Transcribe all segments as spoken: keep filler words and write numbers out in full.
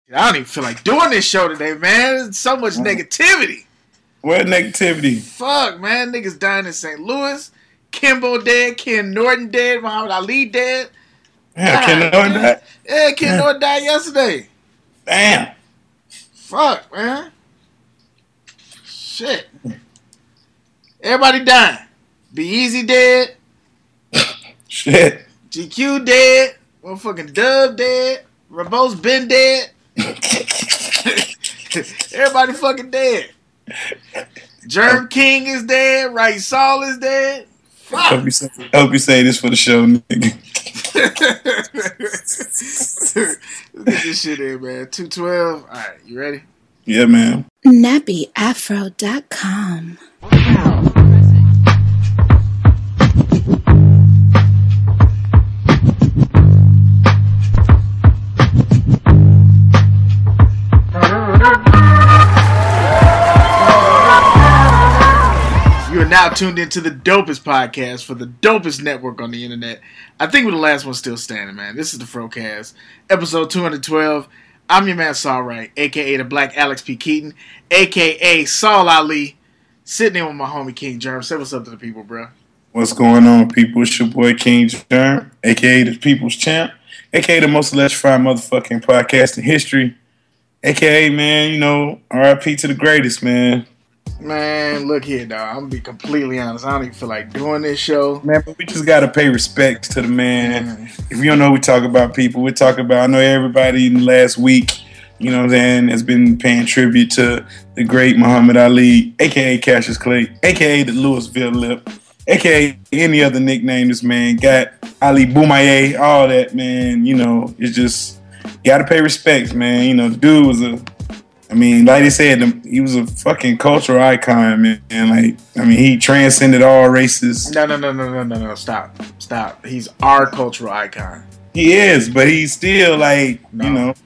I don't even feel like doing this show today, man. There's so much negativity. What negativity? Fuck, man. Niggas dying in Saint Louis. Kimbo dead. Ken Norton dead. Muhammad Ali dead. Yeah, God, Ken Norton man. died? Yeah, Ken yeah. Norton died yesterday. Damn. Fuck, man. Shit. Everybody dying. Be Easy dead. Shit. G Q dead. Motherfucking Dub dead. Rabo's been dead. Everybody fucking dead. Germ King is dead. Right Saul is dead. Fuck. I hope you say, I hope you say this for the show, nigga. Look at this shit in, man. two twelve. All right, you ready? Yeah, man. nappy afro dot com. You are now tuned into the dopest podcast for the dopest network on the internet. I think we're the last one still standing, man. This is the Frocast, episode two twelve. I'm your man Saul Wright, a k a the Black Alex P. Keaton, a k a. Saul Ali, sitting in with my homie King Germ. Say what's up to the people, bro. What's going on, people? It's your boy King Germ, a k a the People's Champ, a k a the most electrifying motherfucking podcast in history, a k a, man, you know, R I P to the greatest, man. Man, look here, dog. I'm gonna be completely honest. I don't even feel like doing this show. Man, but we just gotta pay respect to the man. Mm. If you don't know, we talk about people. We talk about, I know everybody in the last week, you know what I'm saying, has been paying tribute to the great Muhammad Ali, a k a. Cassius Clay, a k a the Louisville Lip, a k a any other nickname this man got, Ali Boumaier, all that, man. You know, it's just, gotta pay respect, man. You know, the dude was a, I mean, like they said, he was a fucking cultural icon, man. And like, I mean, he transcended all races. No, no, no, no, no, no, no. Stop. Stop. He's our cultural icon. He is, but he's still like, no. you know.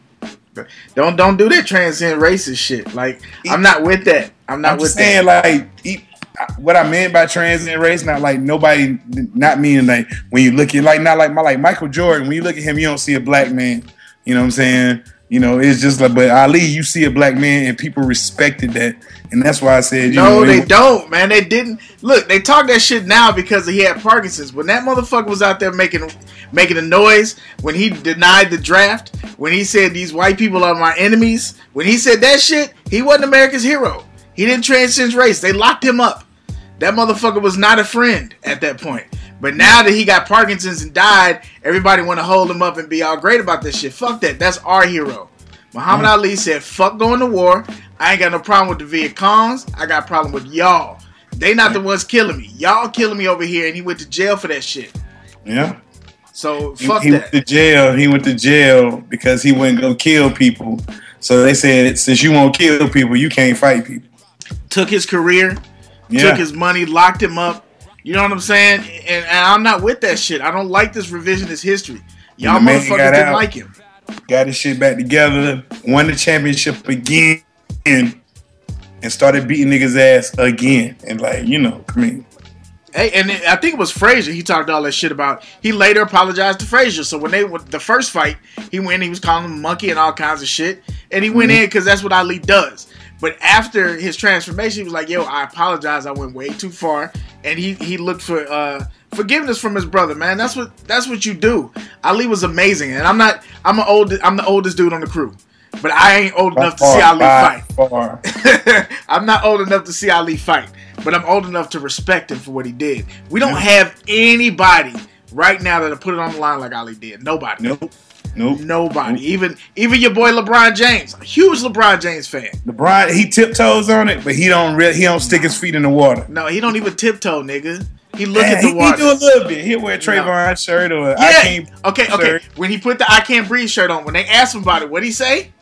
Don't don't do that transcend racist shit. Like, he, I'm not with that. I'm not I'm with just saying, that. like, he, what I meant by transcend race, not like nobody, not meaning like when you look at, like, not like my, like Michael Jordan, when you look at him, you don't see a black man. You know what I'm saying? You know, it's just like, but Ali, you see a black man and people respected that. And that's why I said, you no, know. they don't, man. They didn't. Look, they talk that shit now because he had Parkinson's. When that motherfucker was out there making making a noise, when he denied the draft, when he said these white people are my enemies, when he said that shit, he wasn't America's hero. He didn't transcend race. They locked him up. That motherfucker was not a friend at that point. But now that he got Parkinson's and died, everybody want to hold him up and be all great about this shit. Fuck that. That's our hero. Muhammad mm-hmm. Ali said, fuck going to war. I ain't got no problem with the Viet Congs. I got a problem with y'all. They not the ones killing me. Y'all killing me over here, and he went to jail for that shit. Yeah. So, fuck he, he that. He went to jail. He went to jail because he wouldn't go kill people. So they said, since you won't kill people, you can't fight people. Took his career. Yeah. Took his money. Locked him up. You know what I'm saying? And, and I'm not with that shit. I don't like this revisionist history. Y'all motherfuckers didn't out, like him. Got his shit back together, won the championship again, and started beating niggas' ass again. And like, you know, I mean. Hey, and I think it was Frazier he talked all that shit about. He later apologized to Frazier. So when they the first fight, he went, he was calling him a monkey and all kinds of shit. And he went mm-hmm. in because that's what Ali does. But after his transformation, he was like, yo, I apologize. I went way too far. And he, he looked for uh, forgiveness from his brother, man. That's what that's what you do. Ali was amazing. And I'm not I'm an old I'm the oldest dude on the crew. But I ain't old enough to see Ali fight. I'm not old enough to see Ali fight. But I'm old enough to respect him for what he did. We don't have anybody right now that'll put it on the line like Ali did. Nobody. Nope. Nope. Nobody. Nope. Even even your boy LeBron James. A huge LeBron James fan. LeBron, he tiptoes on it, but he don't really, he don't stick his feet in the water. No, he don't even tiptoe, nigga. He look yeah, at the he, water. He do a little bit. He'll wear a Trayvon no. shirt or a yeah. I Can't Okay, okay. shirt. When he put the I Can't Breathe shirt on, when they asked him about it, what'd he say?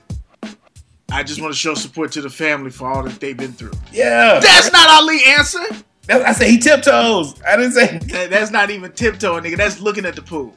I just want to show support to the family for all that they've been through. Yeah. That's not Ali answer. I said he tiptoes. I didn't say that, that's not even tiptoeing, nigga. That's looking at the pool.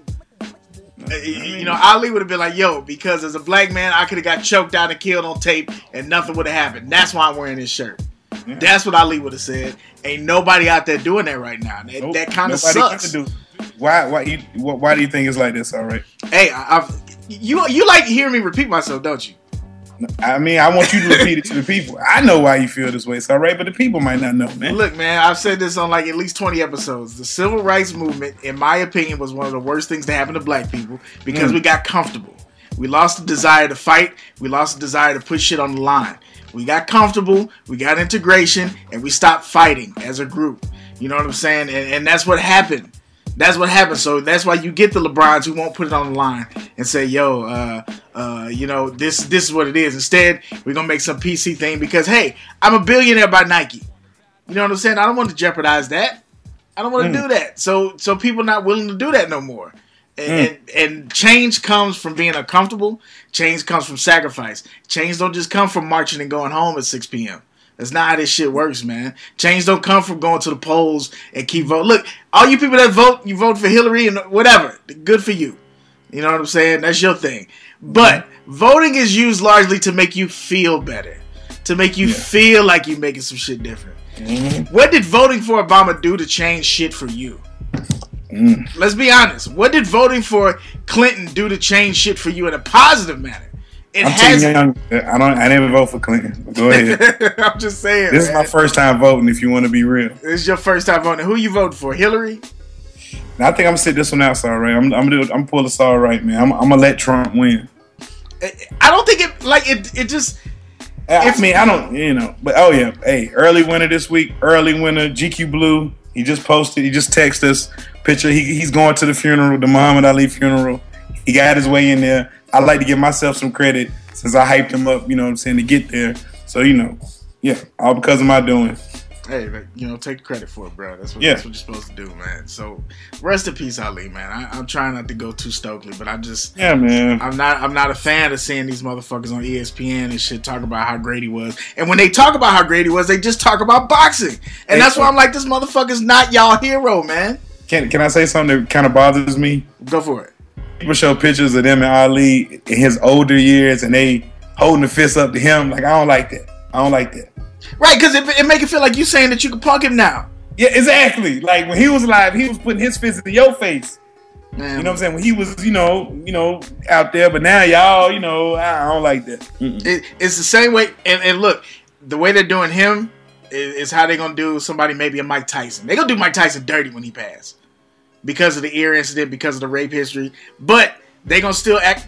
You know, Ali would have been like, yo, because as a black man, I could have got choked out and killed on tape and nothing would have happened. That's why I'm wearing this shirt. Yeah. That's what Ali would have said. Ain't nobody out there doing that right now. That, nope. that kind of sucks. Do. Why, why, you, why do you think it's like this, all right? Hey, I, I've, you you like to hear me repeat myself, don't you? I mean, I want you to repeat it to the people. I know why you feel this way, it's all right, but the people might not know, man. Look, man, I've said this on like at least twenty episodes. The civil rights movement, in my opinion, was one of the worst things to happen to black people because mm. we got comfortable. We lost the desire to fight. We lost the desire to put shit on the line. We got comfortable. We got integration, and we stopped fighting as a group. You know what I'm saying? And, and that's what happened. That's what happened. So that's why you get the LeBrons who won't put it on the line and say, yo, uh, uh, you know, this this is what it is. Instead, we're going to make some P C thing because, hey, I'm a billionaire by Nike. You know what I'm saying? I don't want to jeopardize that. I don't want to mm. do that. So so people are not willing to do that no more. And, mm. and, and change comes from being uncomfortable. Change comes from sacrifice. Change don't just come from marching and going home at six p.m. That's not how this shit works, man. Change don't come from going to the polls and keep voting. Look, all you people that vote, you vote for Hillary and whatever. Good for you. You know what I'm saying? That's your thing. But mm-hmm. voting is used largely to make you feel better. To make you yeah. feel like you're making some shit different. Mm-hmm. What did voting for Obama do to change shit for you? Mm. Let's be honest. What did voting for Clinton do to change shit for you in a positive manner? It I'm has. too young. I don't. I never vote for Clinton. Go ahead. I'm just saying. This man. is my first time voting. If you want to be real, this is your first time voting. Who you voting for? Hillary? Now, I think I'm gonna sit this one out. All right. I'm. I'm gonna. Do, I'm pull this all right, man. I'm, I'm gonna let Trump win. I don't think it. Like it. It just. I mean, I don't. You know. But oh yeah. Hey, early winner this week. Early winner. G Q Blue. He just posted. He just texted us picture. He, he's going to the funeral, the Muhammad Ali funeral. He got his way in there. I like to give myself some credit since I hyped him up, you know what I'm saying, to get there. So, you know, yeah, all because of my doing. Hey, you know, take credit for it, bro. That's what, yeah. that's what you're supposed to do, man. So, rest in peace, Ali, man. I, I'm trying not to go too Stokely, but I just, yeah, man. I'm not, I'm not a fan of seeing these motherfuckers on E S P N and shit talk about how great he was. And when they talk about how great he was, they just talk about boxing, and hey, that's why I'm like, this motherfucker's not y'all hero, man. Can Can I say something that kind of bothers me? Go for it. People show pictures of them and Ali in his older years, and they holding the fist up to him. Like, I don't like that. I don't like that. Right, because it, it make it feel like you saying that you can punk him now. Yeah, exactly. Like, when he was alive, he was putting his fist in your face. Man. You know what I'm saying? When he was, you know, you know, out there, but now y'all, you know, I don't like that. It, it's the same way, and, and look, the way they're doing him is, is how they're gonna do somebody, maybe a Mike Tyson. They're gonna do Mike Tyson dirty when he passed. Because of the ear incident, because of the rape history. But they gonna still act.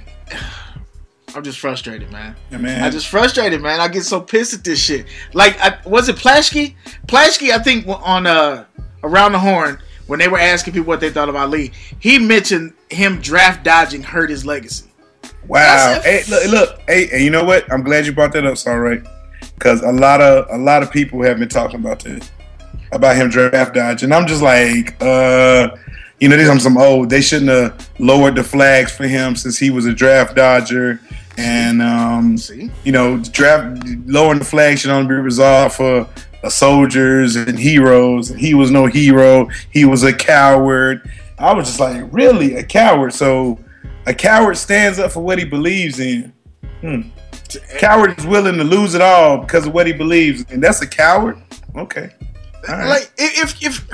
I'm just frustrated, man. Yeah, man. I'm just frustrated, man. I get so pissed at this shit. Like, I, was it Plashke? Plashke, I think, on uh, Around the Horn, when they were asking people what they thought about Lee, he mentioned him draft dodging hurt his legacy. Wow. Hey, look, look. Hey, and you know what? I'm glad you brought that up, Sorry, right? Because a lot of a lot of people have been talking about this, about him draft dodging. I'm just like, uh. You know, I'm some old. They shouldn't have lowered the flags for him since he was a draft dodger, and um, See? you know, draft lowering the flag should only be resolved for uh, soldiers and heroes. He was no hero. He was a coward. I was just like, really, a coward? So a coward stands up for what he believes in. Hmm. Coward is willing to lose it all because of what he believes in. That's a coward. Okay. All right. Like if if.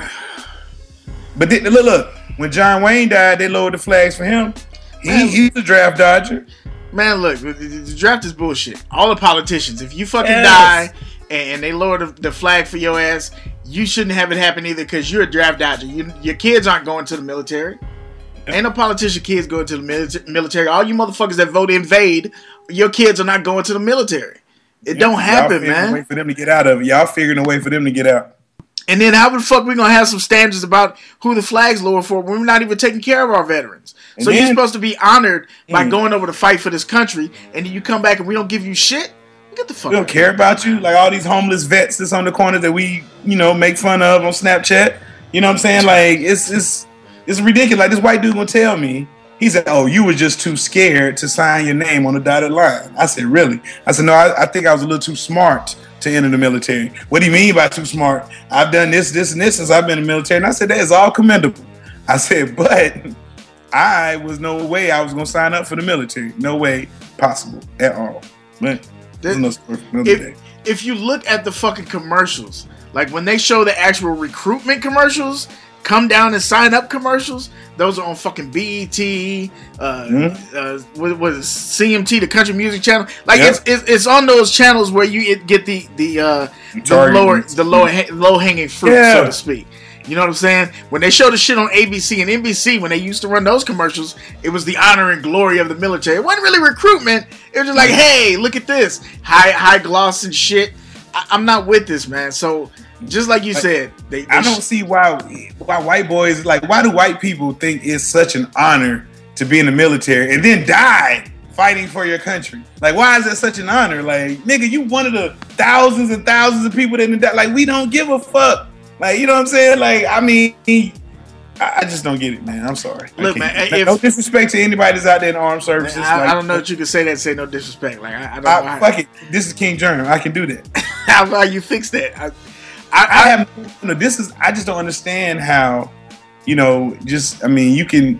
But then, look, look. When John Wayne died, they lowered the flags for him. He, man, he's a draft dodger. Man, look, the, the draft is bullshit. All the politicians, if you fucking yes. die and, and they lower the, the flag for your ass, you shouldn't have it happen either because you're a draft dodger. You, your kids aren't going to the military. Yeah. Ain't no politician kids going to the mili- military. All you motherfuckers that vote invade, your kids are not going to the military. It yeah, don't happen, y'all man. A way for them to get out of it. Y'all figuring a way for them to get out. And then how the fuck we gonna have some standards about who the flag's lower for when we're not even taking care of our veterans? And so then, you're supposed to be honored by mm. going over to fight for this country, and then you come back and we don't give you shit? Get the fuck We don't care here. about you? Like all these homeless vets that's on the corner that we, you know, make fun of on Snapchat. You know what I'm saying? Like, it's it's it's ridiculous. Like, this white dude gonna tell me, he said, oh, you were just too scared to sign your name on the dotted line. I said, really? I said, no, I, I think I was a little too smart to enter the military. What do you mean by too smart? I've done this, this, and this since I've been in the military. And I said, that is all commendable. I said, but I was no way I was going to sign up for the military. No way possible at all. But this, no story for another if, day. If you look at the fucking commercials, like when they show the actual recruitment commercials, come down and sign up commercials, those are on fucking B E T, uh, mm-hmm. uh, what was it, C M T, the Country Music Channel. Like yep. it's, it's it's on those channels where you get the the uh, the lower the low low hanging fruit, yeah. so to speak. You know what I'm saying? When they show the shit on A B C and N B C, when they used to run those commercials, it was the honor and glory of the military. It wasn't really recruitment. It was just like, hey, look at this high high gloss and shit. I, I'm not with this, man. So. Just like you said, they, they I don't see why why white boys like why do white people think it's such an honor to be in the military and then die fighting for your country? Like, why is that such an honor? Like, nigga, you one of the thousands and thousands of people that didn't die. Like, we don't give a fuck. Like, you know what I'm saying? Like, I mean, I, I just don't get it, man. I'm sorry. Look, man, if, no disrespect to anybody that's out there in the armed services. Man, I, like, I don't know that you can say that. Say no disrespect. Like, I, I don't. I, know how, fuck it. This is King Germ. I can do that. How about you fix that? I, I, I have, you know, this is, I just don't understand how, you know, just, I mean, you can,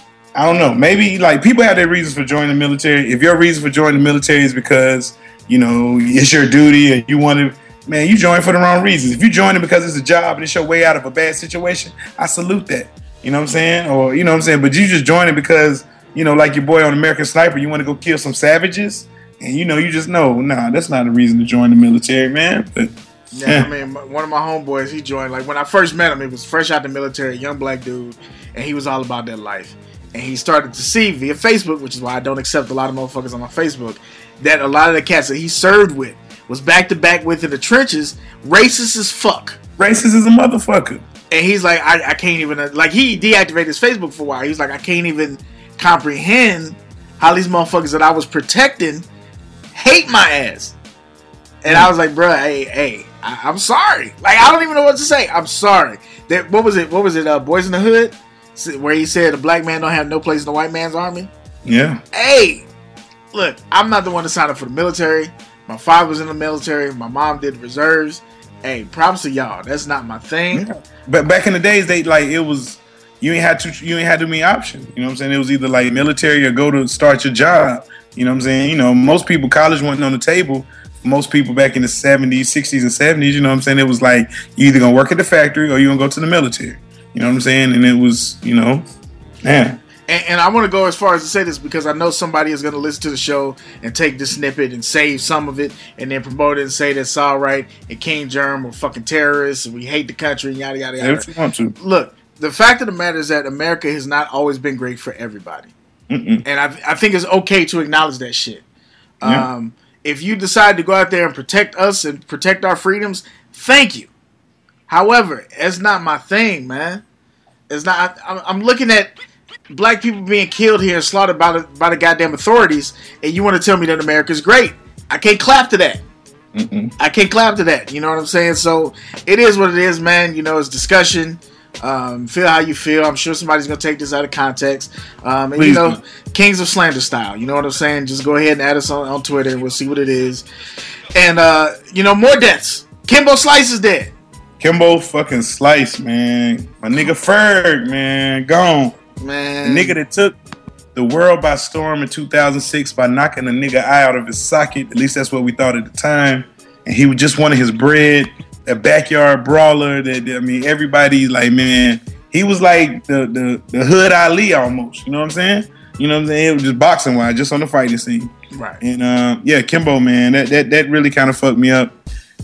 I don't know, maybe like people have their reasons for joining the military. If your reason for joining the military is because, you know, it's your duty and you want to, man, you join for the wrong reasons. If you join it because it's a job and it's your way out of a bad situation, I salute that. You know what I'm saying? Or, you know what I'm saying? But you just join it because, you know, like your boy on American Sniper, you want to go kill some savages and, you know, you just know, nah, that's not a reason to join the military, man. But, yeah, I mean, one of my homeboys, he joined, like, when I first met him, he was fresh out the military, young black dude, and he was all about that life. And he started to see via Facebook, which is why I don't accept a lot of motherfuckers on my Facebook, that a lot of the cats that he served with was back-to-back with in the trenches, racist as fuck. Racist as a motherfucker. And he's like, I, I can't even, like, he deactivated his Facebook for a while. He was like, I can't even comprehend how these motherfuckers that I was protecting hate my ass. And I was like, bro, hey, hey, I, I'm sorry. Like, I don't even know what to say. I'm sorry. That what was it? What was it? Uh, Boys in the Hood, where he said a black man don't have no place in the white man's army. Yeah. Hey, look, I'm not the one to sign up for the military. My father was in the military. My mom did reserves. Hey, props to y'all. That's not my thing. Yeah. But back in the days, they like it was. You ain't had to. You ain't had too many options. You know what I'm saying? It was either like military or go to start your job. You know what I'm saying? You know, most people college wasn't on the table. Most people back in the seventies, sixties, and seventies, you know what I'm saying? It was like, you either going to work at the factory or you're going to go to the military. You know what I'm saying? And it was, you know, man. And, and I want to go as far as to say this because I know somebody is going to listen to the show and take this snippet and save some of it and then promote it and say that's all right. And King Germ are fucking terrorists and we hate the country, yada, yada, yada. If you want to. Look, the fact of the matter is that America has not always been great for everybody. Mm-mm. And I, I think it's okay to acknowledge that shit. Yeah. Um, If you decide to go out there and protect us and protect our freedoms, thank you. However, it's not my thing, man. It's not. I, I'm looking at black people being killed here and slaughtered by the by the goddamn authorities, and you want to tell me that America's great? I can't clap to that. Mm-mm. I can't clap to that. You know what I'm saying? So it is what it is, man. You know, it's discussion. Um, feel how you feel. I'm sure somebody's gonna take this out of context. Um, and Please you know, do. Kings of Slander style. You know what I'm saying? Just go ahead and add us on, on Twitter, and we'll see what it is. And uh, you know, more deaths. Kimbo Slice is dead. Kimbo fucking Slice, man. My nigga Ferg, man, gone. Man, the nigga that took the world by storm in two thousand six by knocking a nigga eye out of his socket. At least that's what we thought at the time. And he just wanted his bread. A backyard brawler that, I mean, everybody like, man, he was like the, the the hood Ali almost, you know what I'm saying? You know what I'm saying? It was just boxing wise, just on the fighting scene. Right. And uh, yeah, Kimbo, man, that that that really kind of fucked me up.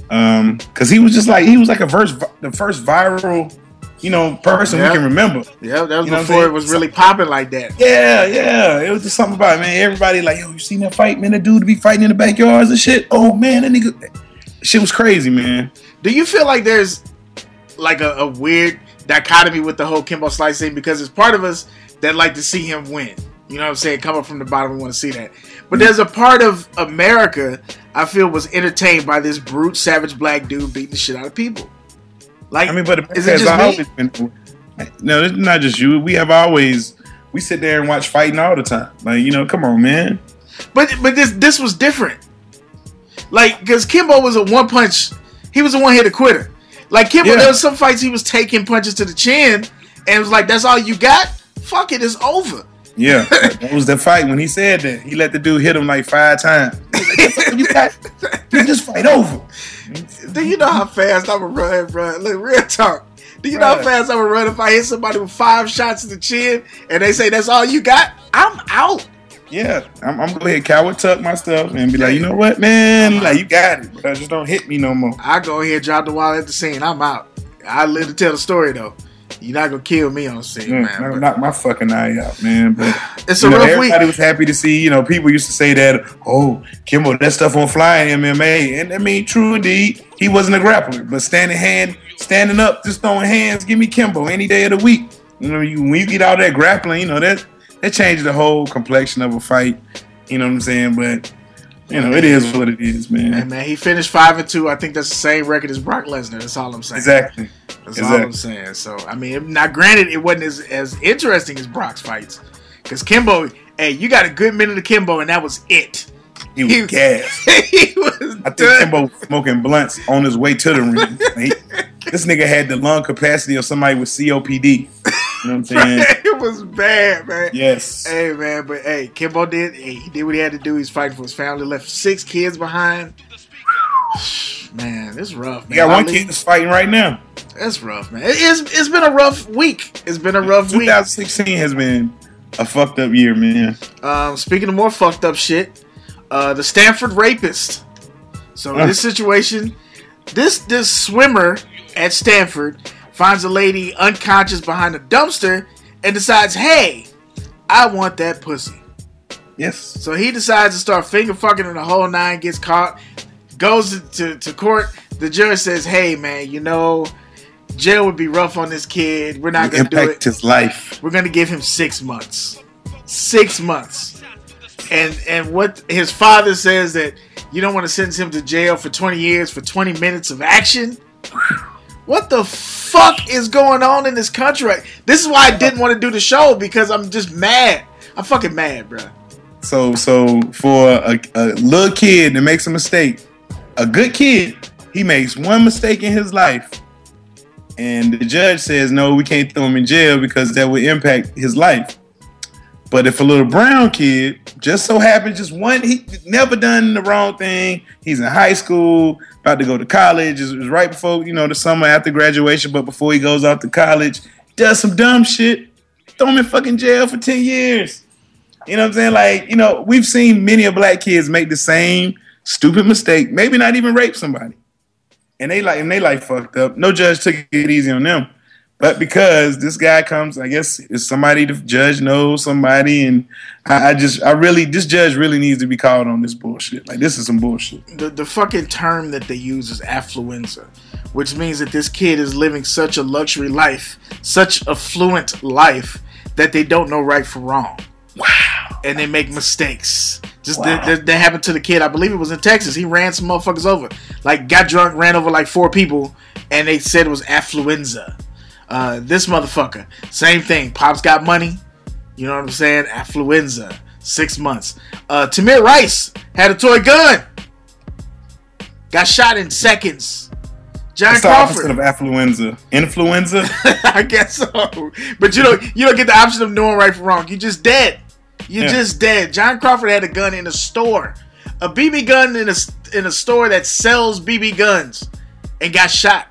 Um, cause he was just like he was like a first the first viral, you know, person yeah. we can remember. Yeah, that was you know before it was really popping like that. Yeah, yeah. It was just something about it, man. Everybody like, yo, you seen that fight, man? That dude to be fighting in the backyards and shit. Oh man, that nigga shit was crazy, man. Do you feel like there's like a, a weird dichotomy with the whole Kimbo Slice thing? Because there's part of us that like to see him win. You know what I'm saying? Come up from the bottom, we want to see that. But there's a part of America I feel was entertained by this brute, savage black dude beating the shit out of people. Like, I mean, but is it just always me? Been, no, it's not just you. We have always we sit there and watch fighting all the time. Like, you know, come on, man. But but this this was different. Like, because Kimbo was a one punch. He was a one hitter quitter. Like Kimbo, yeah. there was some fights he was taking punches to the chin, and it was like, "That's all you got? Fuck it, it's over." Yeah, that was the fight when he said that. He let the dude hit him like five times. Like, you got you just fight over. Do you know how fast I'm gonna run, bro? Look, real talk. Do you know how fast I would run if I hit somebody with five shots in the chin and they say that's all you got? I'm out. Yeah, I'm, I'm gonna go ahead, cower tuck my stuff and be like, you know what, man, like you got it, but just don't hit me no more. I go ahead, drop the wallet at the scene. I'm out. I live to tell the story though. You're not gonna kill me on the scene, yeah, man. But knock my fucking eye out, man. But it's a know, rough everybody week. Everybody was happy to see. You know, people used to say that, oh, Kimbo, that stuff on fly in M M A, and I mean, true indeed, he wasn't a grappler, but standing hand, standing up, just throwing hands, give me Kimbo any day of the week. You know, you when you get out there grappling, you know that that changes the whole complexion of a fight. You know what I'm saying? But you know, it is what it is, man. Hey, man, he finished five and two. I think that's the same record as Brock Lesnar. That's all I'm saying. Exactly. That's exactly. all I'm saying. So, I mean, now granted, it wasn't as, as interesting as Brock's fights. Because Kimbo, hey, you got a good minute of Kimbo, and that was it. He was he, gassed. He was I think done. Kimbo was smoking blunts on his way to the ring. He, this nigga had the lung capacity of somebody with C O P D. You know what I'm saying? It was bad, man. Yes. Hey, man, but hey, Kimbo did. Hey, he did what he had to do. He's fighting for his family. Left six kids behind. Man, it's rough, man. You got one kid that's fighting right now. That's rough, man. It, it's it's been a rough week. It's been a rough week. twenty sixteen has been a fucked up year, man. Um, speaking of more fucked up shit, uh, the Stanford rapist. So in this situation, this this swimmer at Stanford finds a lady unconscious behind a dumpster and decides, hey, I want that pussy. Yes. So he decides to start finger fucking in the whole nine, gets caught, goes to, to, to court. The judge says, hey, man, you know, jail would be rough on this kid. We're not going to do it. Impact his life. We're going to give him six months. Six months. And and what his father says that you don't want to sentence him to jail for twenty years for twenty minutes of action. What the fuck is going on in this country? This is why I didn't want to do the show, because I'm just mad. I'm fucking mad, bro. So, so for a, a little kid that makes a mistake, a good kid, he makes one mistake in his life, and the judge says, no, we can't throw him in jail because that would impact his life. But if a little brown kid just so happens, just one, he never done the wrong thing, he's in high school, about to go to college, it was right before, you know, the summer after graduation, but before he goes off to college, does some dumb shit, throw him in fucking jail for ten years. You know what I'm saying? Like, you know, we've seen many of black kids make the same stupid mistake, maybe not even rape somebody. And they like, and they like fucked up. No judge took it easy on them. But because this guy comes, I guess it's somebody the judge knows somebody, and I, I just, I really, this judge really needs to be called on this bullshit. Like, this is some bullshit. The, the fucking term that they use is affluenza, which means that this kid is living such a luxury life, such affluent life, that they don't know right from wrong. Wow. And they make mistakes. Just wow. that, that happened to the kid. I believe it was in Texas. He ran some motherfuckers over. Like, got drunk, ran over like four people, and they said it was affluenza. Uh, this motherfucker, same thing. Pops got money. You know what I'm saying? Affluenza. Six months. Uh, Tamir Rice had a toy gun. Got shot in seconds. John What's the Crawford. opposite of affluenza? Influenza? I guess so. But you don't you don't get the option of knowing right from wrong. You're just dead. You're yeah. just dead. John Crawford had a gun in a store. A B B gun in a, in a store that sells B B guns. And got shot.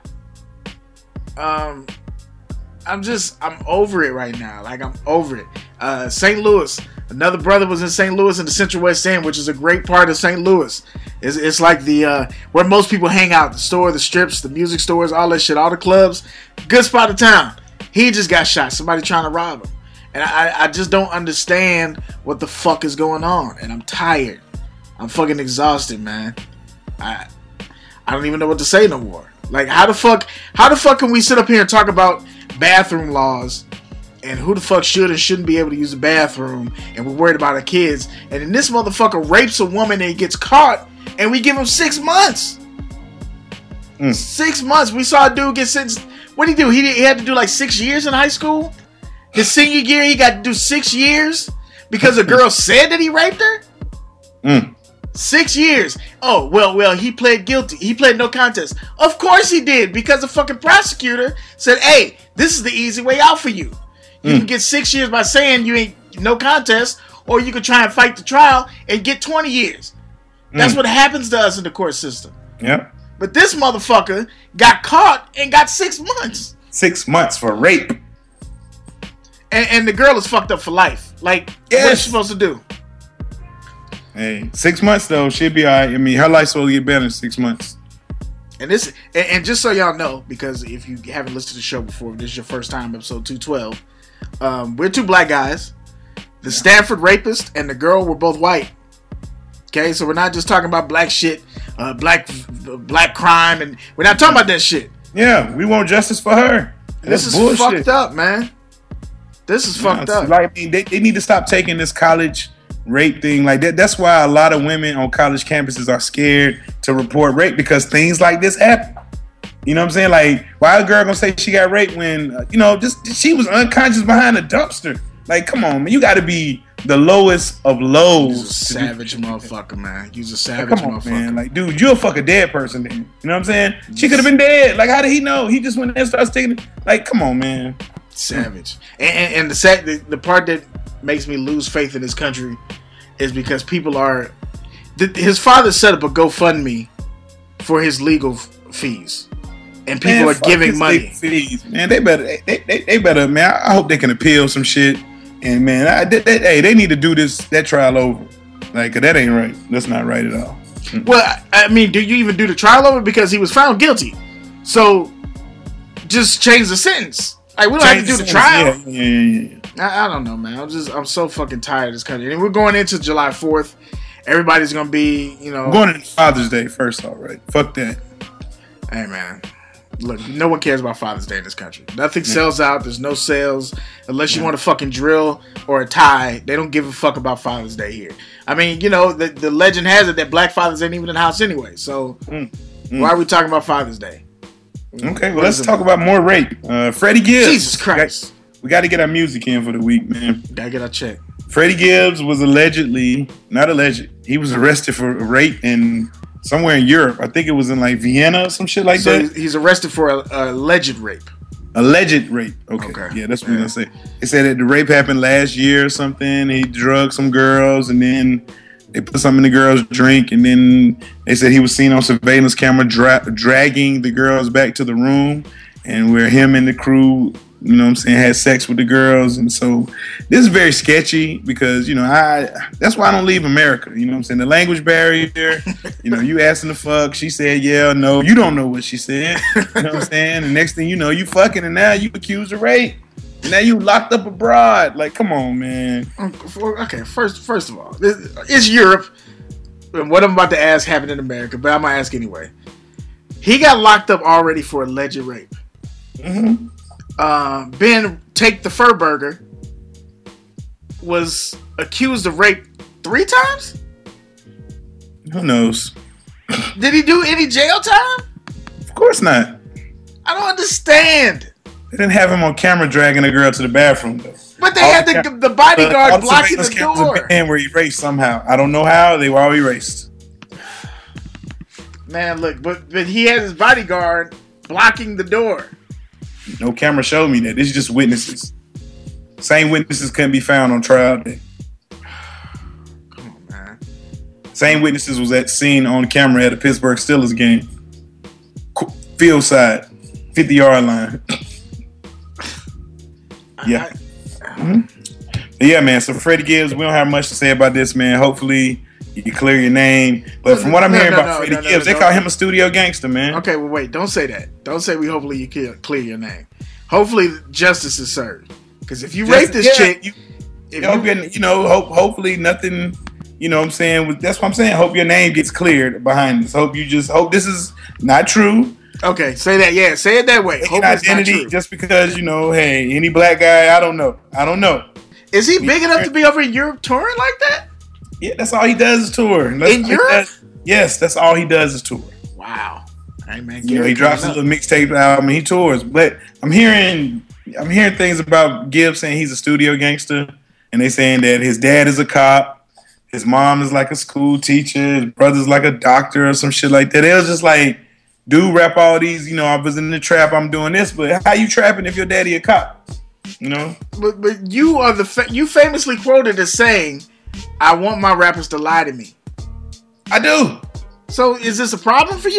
Um... I'm just, I'm over it right now. Like, I'm over it. Uh, Saint Louis. Another brother was in Saint Louis in the Central West End, which is a great part of Saint Louis. It's, it's like the, uh, where most people hang out. The store, the strips, the music stores, all that shit, all the clubs. Good spot of town. He just got shot. Somebody trying to rob him. And I, I just don't understand what the fuck is going on. And I'm tired. I'm fucking exhausted, man. I, I don't even know what to say no more. Like, how the fuck, how the fuck can we sit up here and talk about bathroom laws and who the fuck should and shouldn't be able to use the bathroom, and we're worried about our kids, and then this motherfucker rapes a woman and he gets caught and we give him six months. Mm. Six months. We saw a dude get sentenced. What did he do? He, he had to do like six years in high school. His senior year, he got to do six years because a girl said that he raped her. Mm. Six years. Oh, well, well, he pled guilty. He pled no contest. Of course he did, because the fucking prosecutor said, hey, this is the easy way out for you. You mm. can get six years by saying you ain't no contest, or you can try and fight the trial and get twenty years. That's mm. what happens to us in the court system. Yep. But this motherfucker got caught and got six months. six months for rape. And, and the girl is fucked up for life. Like, yes. What is she supposed to do? Hey, six months though, she'll be alright. I mean, her life's supposed to get better in six months. And this, and, and just so y'all know, because if you haven't listened to the show before, this is your first time, episode two twelve. Um, we're two black guys. The Stanford rapist and the girl were both white. Okay, so we're not just talking about black shit, uh, black black crime, and we're not talking about that shit. Yeah, we want justice for her. This That's is bullshit. fucked up, man. This is fucked yeah, up. Like, I mean, they, they need to stop taking this college rape thing like that. That's why a lot of women on college campuses are scared to report rape, because things like this happen. You know what I'm saying? Like, why a girl gonna say she got raped when uh, you know, just she was unconscious behind a dumpster? Like, come on, man, you got to be the lowest of lows. You're a savage motherfucker, man. You're a savage like, come on, motherfucker, man. Like, dude, you'll fuck a dead person then. You know what I'm saying? She could have been dead. Like, how did he know? He just went there and started sticking it. Like, come on, man. Savage. And, and, and the, set, the the part that makes me lose faith in this country is because people are. The, his father set up a GoFundMe for his legal f- fees, and people Man, are fuck giving his money. legal fees. Man, they better. They, they, they better. Man, I hope they can appeal some shit. And man, I, they, they, hey, they need to do this that trial over. Like, 'cause that ain't right. That's not right at all. Well, I mean, do you even do the trial over, because he was found guilty? So just change the sentence. Like, we don't Change have to do the the trial. sentence. Yeah, yeah, yeah, yeah. I, I don't know, man. I'm just, I'm so fucking tired of this country. And we're going into July fourth. Everybody's gonna be, you know, I'm going into Father's Day first. All right, fuck that. Hey, man. Look, no one cares about Father's Day in this country. Nothing yeah. sells out. There's no sales unless you yeah. want a fucking drill or a tie. They don't give a fuck about Father's Day here. I mean, you know, the, the legend has it that black fathers ain't even in the house anyway. So mm. Mm. why are we talking about Father's Day? Okay, well, let's talk about more rape. Uh, Freddie Gibbs. Jesus Christ. We got to get our music in for the week, man. Gotta get our check. Freddie Gibbs was allegedly, not alleged, he was arrested for rape in somewhere in Europe. I think it was in like Vienna or some shit like so that. He's arrested for a, a alleged rape. Alleged rape. Okay. okay. Yeah, that's what yeah. we're going to say. They said that the rape happened last year or something. He drugged some girls, and then they put something in the girls' drink, and then they said he was seen on surveillance camera dra- dragging the girls back to the room, and where him and the crew, you know what I'm saying, had sex with the girls. And so this is very sketchy because, you know, I that's why I don't leave America. You know what I'm saying? The language barrier, you know, you asking the fuck, she said yeah or no. You don't know what she said. You know what I'm saying? The next thing you know, you fucking, and now you accused of rape. And now you locked up abroad. Like, come on, man. Okay, first first of all, this, it's Europe. And what I'm about to ask happened in America, but I'm going to ask anyway. He got locked up already for alleged rape. Mm-hmm. Uh, Ben Take the Fur Burger was accused of rape three times? Who knows? Did he do any jail time? Of course not. I don't understand. They didn't have him on camera dragging a girl to the bathroom, though. But they all had the, cam- the bodyguard uh, blocking the door. And were erased somehow. I don't know how. They were all erased. Man, look, but, but he had his bodyguard blocking the door. No camera showed me that. This is just witnesses. Same witnesses couldn't be found on trial day. Come on, man. Same witnesses was at scene on camera at a Pittsburgh Steelers game. Field side, fifty-yard line. Yeah. Mm-hmm. Yeah, man. So Freddie Gibbs, we don't have much to say about this, man. Hopefully you clear your name. But from what I'm no, hearing no, about no, Freddie no, no, Gibbs, no, they call him a studio gangster, man. Okay, well, wait. Don't say that. Don't say we hopefully you clear your name. Hopefully justice is served. Because if you rape this yeah, chick, you, if you, you, you know, hope, hopefully nothing, you know what I'm saying? That's what I'm saying. Hope your name gets cleared behind this. Hope you just, hope this is not true. Okay, say that. Yeah, say it that way. Hope it's identity not true. Just because, you know, hey, any black guy, I don't know. I don't know. Is he big enough to be over in Europe touring like that? Yeah, that's all he does is tour. That's in Europe? Does, yes, that's all he does is tour. Wow. Hey, man, you know, he drops a little mixtape album and he tours. But I'm hearing I'm hearing things about Gibbs saying he's a studio gangster, and they saying that his dad is a cop, his mom is like a school teacher, his brother's like a doctor or some shit like that. It was just like, dude, rap all these, you know, I was in the trap, I'm doing this, but how you trapping if your daddy a cop? You know? But but you are the fa- you famously quoted as saying, "I want my rappers to lie to me." I do. So is this a problem for you?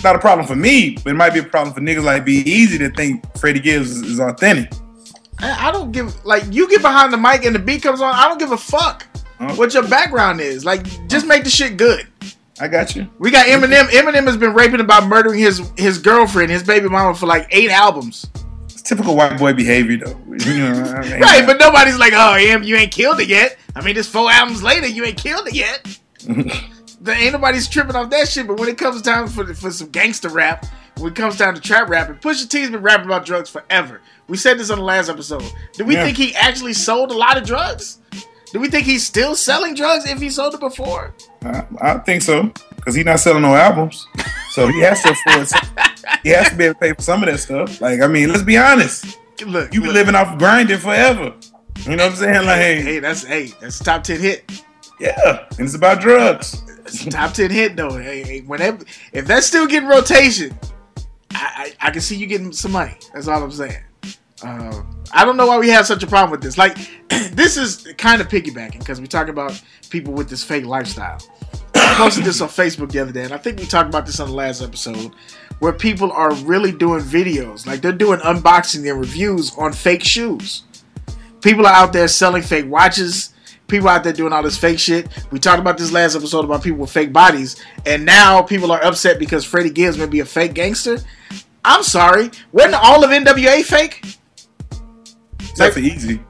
It's not a problem for me, but it might be a problem for niggas like Be Easy to think Freddie Gibbs is, is authentic. I, I don't give like you get behind the mic and the beat comes on. I don't give a fuck oh. what your background is. Like, just make the shit good. I got you. We got Eminem. Eminem has been raping about murdering his his girlfriend, his baby mama, for like eight albums. It's typical white boy behavior, though. You know, I mean, right, but nobody's like, oh, Em, you ain't killed it yet. I mean, it's four albums later, you ain't killed it yet. There ain't nobody's tripping off that shit. But when it comes time for for some gangster rap, when it comes down to trap rapping, Pusha T's been rapping about drugs forever. We said this on the last episode. Do we yeah. think he actually sold a lot of drugs? Do we think he's still selling drugs if he sold it before? I, I think so, because he's not selling no albums, so he has to afford. Some, he has to be able to pay for some of that stuff. Like, I mean, let's be honest. Look, you be look. living off grinding forever. You know what I'm saying? Like, hey, hey, that's hey, that's a top ten hit. Yeah, and it's about drugs. It's a top ten hit though. Hey, hey, whenever if that's still getting rotation, I, I I can see you getting some money. That's all I'm saying. Uh, I don't know why we have such a problem with this. Like, this is kind of piggybacking because we talk about people with this fake lifestyle. I posted this on Facebook the other day, and I think we talked about this on the last episode, where people are really doing videos. Like, they're doing unboxing and reviews on fake shoes. People are out there selling fake watches. People out there doing all this fake shit. We talked about this last episode about people with fake bodies, and now people are upset because Freddie Gibbs may be a fake gangster. I'm sorry. Wasn't all of N W A fake? Except for Easy.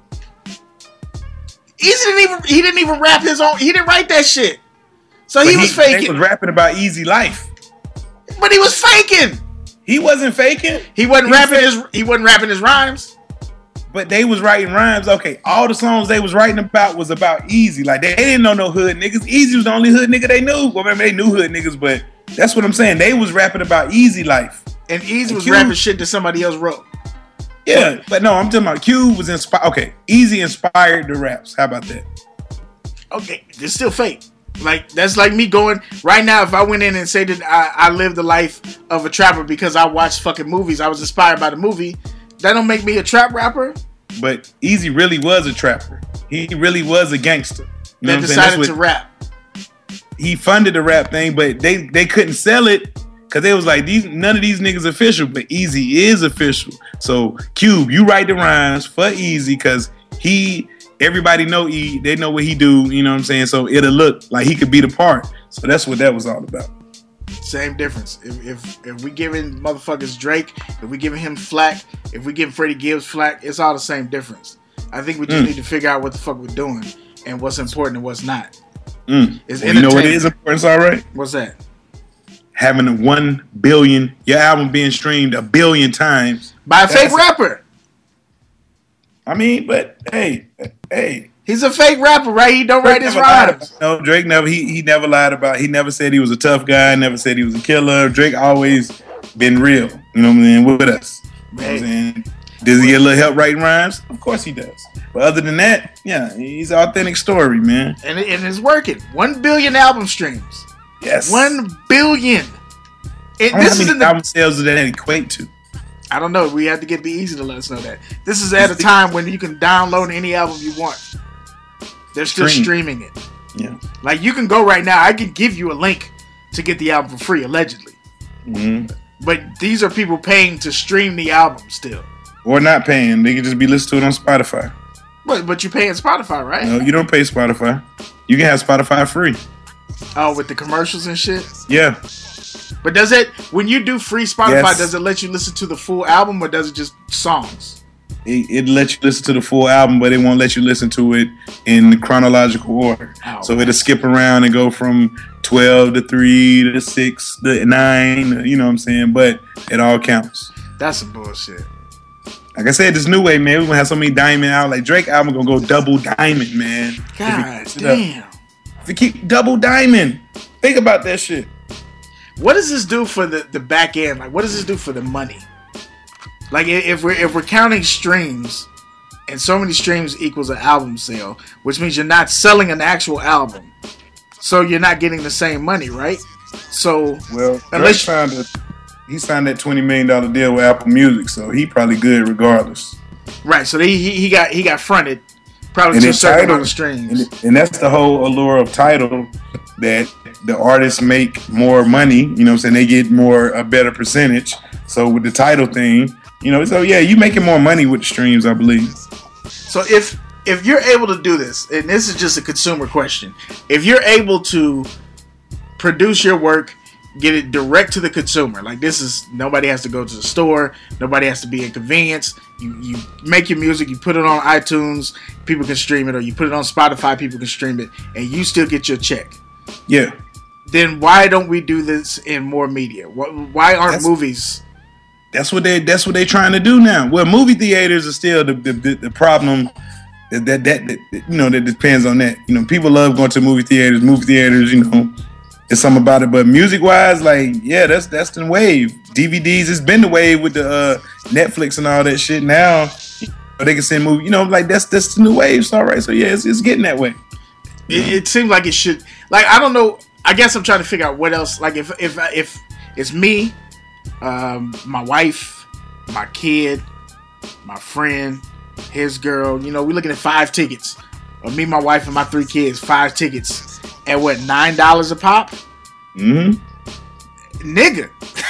Easy didn't even he didn't even rap his own. He didn't write that shit. So he, he was faking. He was rapping about easy life. But he was faking. He wasn't faking. He wasn't he rapping was his he wasn't rapping his rhymes. But they was writing rhymes. Okay, all the songs they was writing about was about Easy. Like, they didn't know no hood niggas. Easy was the only hood nigga they knew. Well, maybe they knew hood niggas, but that's what I'm saying. They was rapping about easy life. And Easy was Cube, rapping shit that somebody else wrote. Yeah, but no, I'm talking about Cube was inspired. Okay, Easy inspired the raps. How about that? Okay, it's still fake. Like, that's like me going, right now, if I went in and said that I, I lived the life of a trapper because I watched fucking movies, I was inspired by the movie, that don't make me a trap rapper. But Easy really was a trapper. He really was a gangster. You know that decided to rap. He funded the rap thing, but they, they couldn't sell it because they was like, these none of these niggas official, but Easy is official. So, Cube, you write the rhymes for Easy because he, everybody know E, they know what he do, you know what I'm saying? So, it'll look like he could be the part. So, that's what that was all about. Same difference. If if if we giving motherfuckers Drake, if we giving him flack, if we giving Freddie Gibbs flack, it's all the same difference. I think we just mm. need to figure out what the fuck we're doing and what's important and what's not. Mm. It's well, you know what is important, it's all right? What's that? Having a one billion, your album being streamed a billion times. By a fake rapper. I mean, but hey, hey. He's a fake rapper, right? He don't Drake write his rhymes. No, Drake never, he, he never lied about, he never said he was a tough guy, never said he was a killer. Drake always been real, you know what I mean, with us. You know what I'm saying? Does he get a little help writing rhymes? Of course he does. But other than that, yeah, he's an authentic story, man. And, it, and it's working. One billion album streams. Yes. One billion. It, I don't this know how many album sales do that equate to? I don't know. We have to get Be Easy to let us know that. This is at a time when you can download any album you want. They're still streaming, streaming it. Yeah. Like, you can go right now. I can give you a link to get the album for free, allegedly. Mm-hmm. But these are people paying to stream the album still. Or not paying. They can just be listening to it on Spotify. But, but you're paying Spotify, right? No, you don't pay Spotify. You can have Spotify free. Oh, with the commercials and shit? Yeah. But does it, when you do free Spotify, yes. does it let you listen to the full album or does it just songs? It, it lets you listen to the full album, but it won't let you listen to it in chronological order. Oh, so it'll skip around and go from twelve to three to six to nine, you know what I'm saying? But it all counts. That's some bullshit. Like I said, this new way, man, we're going to have so many diamond out. Like, Drake album going to go double diamond, man. God if damn. Up. If you keep double diamond, think about that shit. What does this do for the, the back end? Like, what does this do for the money? Like, if we're if we're counting streams, and so many streams equals an album sale, which means you're not selling an actual album, so you're not getting the same money, right? So, well, Drake signed a, he signed that twenty million dollar deal with Apple Music, so he probably good regardless. Right. So he he, he got he got fronted probably to a certain amount of streams, and, and that's the whole allure of Tidal. that the artists make more money. You know what I'm saying? They get more a better percentage. So with the title thing, you know, so yeah, you making more money with the streams, I believe. So if if you're able to do this, and this is just a consumer question, if you're able to produce your work, get it direct to the consumer, like this is, nobody has to go to the store, nobody has to be inconvenienced. You you make your music, you put it on iTunes, people can stream it, or you put it on Spotify, people can stream it, and you still get your check. Yeah. Then why don't we do this in more media? Why aren't that's, movies? That's what they. That's what they're trying to do now. Well, movie theaters are still the the, the, the problem. That, that that that you know that depends on that. You know, people love going to movie theaters. Movie theaters, you know, there's something about it. But music wise, like yeah, that's that's the wave. D V Ds, it's been the wave with the uh, Netflix and all that shit. Now they can send movie. You know, like that's that's the new wave. So all right, so yeah, it's, it's getting that way. It, it seems like it should. Like I don't know. I guess I'm trying to figure out what else. Like if if if it's me, um, my wife, my kid, my friend, his girl. You know, we're looking at five tickets. Or me, my wife, and my three kids. Five tickets at what, nine dollars a pop? Mm-hmm. Nigga.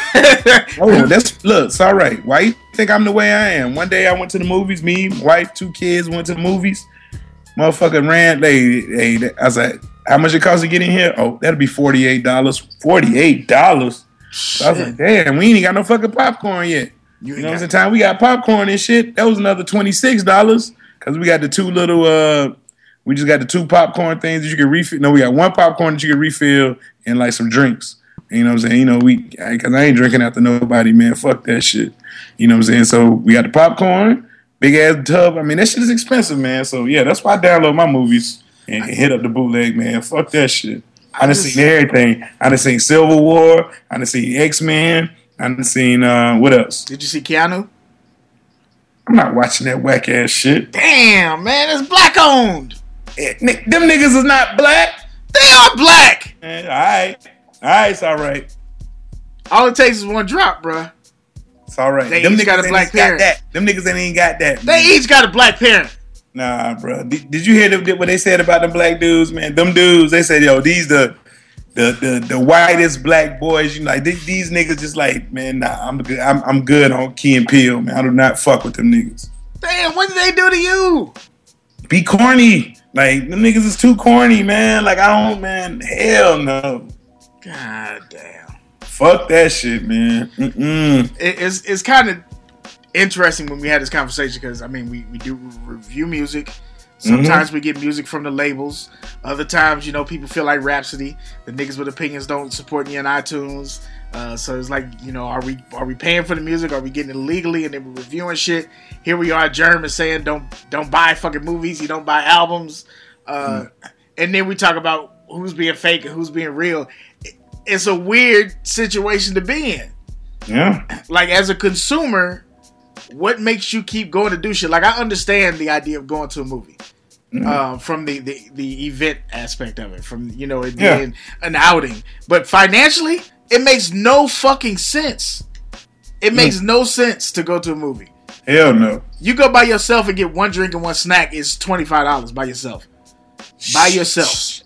Oh, that's look. It's all right. Why you think I'm the way I am? One day I went to the movies. Me, wife, two kids went to the movies. Motherfucker ran. They, they, I was like, how much it costs to get in here? Oh, that'll be forty-eight dollars. forty-eight dollars? So I was like, damn, we ain't even got no fucking popcorn yet. You, you know what I'm saying? Time we got popcorn and shit, that was another twenty-six dollars. Because we got the two little, uh, we just got the two popcorn things that you can refill. No, we got one popcorn that you can refill and like some drinks. You know what I'm saying? You know, we, because I ain't drinking after nobody, man. Fuck that shit. You know what I'm saying? So we got the popcorn, big ass tub. I mean, that shit is expensive, man. So yeah, that's why I download my movies. And hit up the bootleg, man. Fuck that shit. I done seen everything. I done seen Civil War. I done seen X-Men. I done seen, uh, what else? Did you see Keanu? I'm not watching that whack ass shit. Damn, man. It's black owned. Yeah, them niggas is not black. They are black. Man, all right. All right, it's all right. All it takes is one drop, bruh. It's all right. They them each niggas got a black parent. Got that. Them niggas ain't got that. Man. They each got a black parent. Nah, bro. Did, did you hear the, what they said about them black dudes, man? Them dudes, they said, yo, these the the the, the whitest black boys. You know, like these, these niggas just like, man, nah, I'm good. I'm, I'm good on Key and Peele, man. I do not fuck with them niggas. Damn, what did they do to you? Be corny. Like, them niggas is too corny, man. Like, I don't, man. Hell no. God damn. Fuck that shit, man. Mm-mm. It, it's it's kind of interesting when we had this conversation because I mean we, we do review music. Sometimes mm-hmm. we get music from the labels. Other times, you know, people feel like Rhapsody. The niggas with opinions don't support me on iTunes. Uh, so it's like, you know, are we are we paying for the music? Are we getting it legally? And then we're reviewing shit. Here we are, German saying don't don't buy fucking movies. You don't buy albums. Uh, mm. And then we talk about who's being fake and who's being real. It's a weird situation to be in. Yeah. Like as a consumer, what makes you keep going to do shit? Like I understand the idea of going to a movie. Mm-hmm. Uh, from the, the, the event aspect of it, from, you know, it yeah. being an outing. But financially, it makes no fucking sense. It mm. makes no sense to go to a movie. Hell no. You go by yourself and get one drink and one snack, it's twenty-five dollars by yourself. By yourself.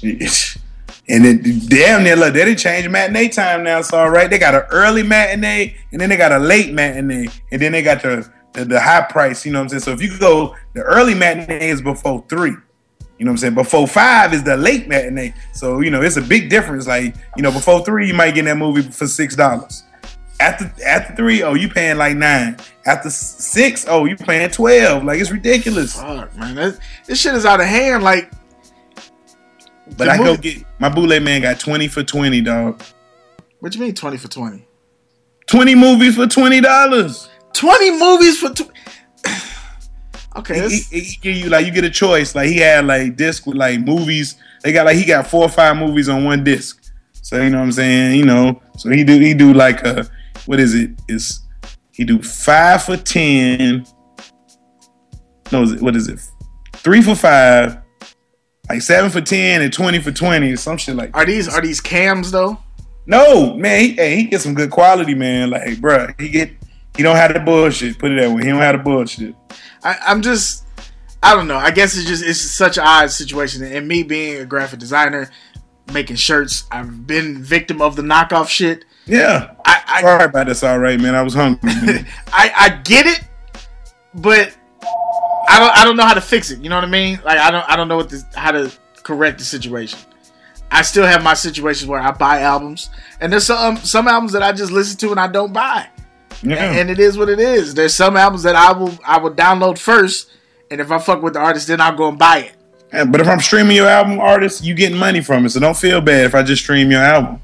And it damn near, look, they didn't change matinee time now, so all right. They got an early matinee, and then they got a late matinee, and then they got the, the, the high price, you know what I'm saying? So if you could go, the early matinee is before three. You know what I'm saying? Before five is the late matinee. So, you know, it's a big difference. Like, you know, before three, you might get that movie for six dollars. After after three, oh, you paying like nine. After six, oh, you paying twelve. Like, it's ridiculous. Fuck, man. That, this shit is out of hand. Like, but I movie, go get, my bootleg man got twenty for twenty, dog. What you mean twenty for twenty? twenty movies for twenty dollars. twenty movies for twenty. Okay, he, he, he give you like you get a choice. Like he had like disc with like movies. They got like he got four or five movies on one disc. So you know what I'm saying. You know, so he do he do like a what is it? It's he do five for ten. No, is it, what is it? Three for five, like seven for ten, and twenty for twenty, or some shit like that. Are these are these cams though? No, man. He, hey, he get some good quality, man. Like, bro, he get he don't have the bullshit. Put it that way. He don't have the bullshit. I, I'm just, I don't know. I guess it's just it's such an odd situation. And me being a graphic designer, making shirts. I've been victim of the knockoff shit. Yeah. I, I sorry about this. All right, man. I was hungry. I, I get it, but I don't I don't know how to fix it. You know what I mean? Like I don't I don't know what this, how to correct the situation. I still have my situations where I buy albums, and there's some some albums that I just listen to and I don't buy. Yeah. And, and it is what it is. There's some albums that I will I will download first, and if I fuck with the artist, then I'll go and buy it. Yeah, but if I'm streaming your album, artist, you getting money from it, so don't feel bad if I just stream your album.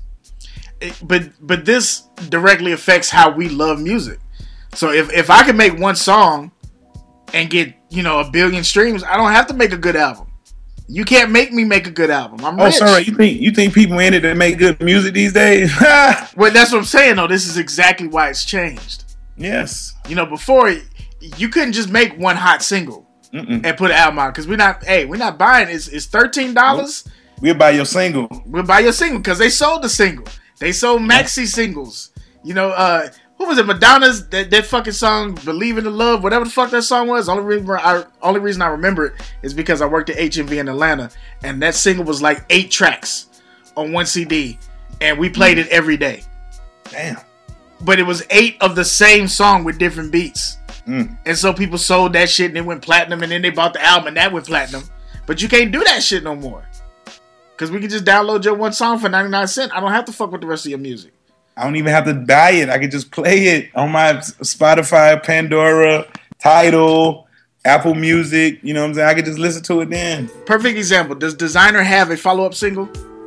It, but but this directly affects how we love music. So if if I can make one song and get, you know, a billion streams, I don't have to make a good album. You can't make me make a good album. I'm oh, rich. sorry. You think you think people in it that make good music these days? Well, that's what I'm saying. Though this is exactly why it's changed. Yes. You know, before you couldn't just make one hot single Mm-mm. and put an album out because we're not. Hey, we're not buying. It's it's thirteen dollars. Nope. We'll buy your single. We'll buy your single because they sold the single. They sold maxi singles. You know, uh, what was it? Madonna's that, that fucking song, "Believe in the Love," whatever the fuck that song was. Only reason I only reason I remember it is because I worked at H M V in Atlanta, and that single was like eight tracks on one C D, and we played mm. it every day. Damn. But it was eight of the same song with different beats, mm. and so people sold that shit, and it went platinum, and then they bought the album, and that went platinum. But you can't do that shit no more, because we can just download your one song for ninety-nine cents. I don't have to fuck with the rest of your music. I don't even have to buy it. I can just play it on my Spotify, Pandora, Tidal, Apple Music. You know what I'm saying? I can just listen to it then. Perfect example. Does Designer have a follow-up single?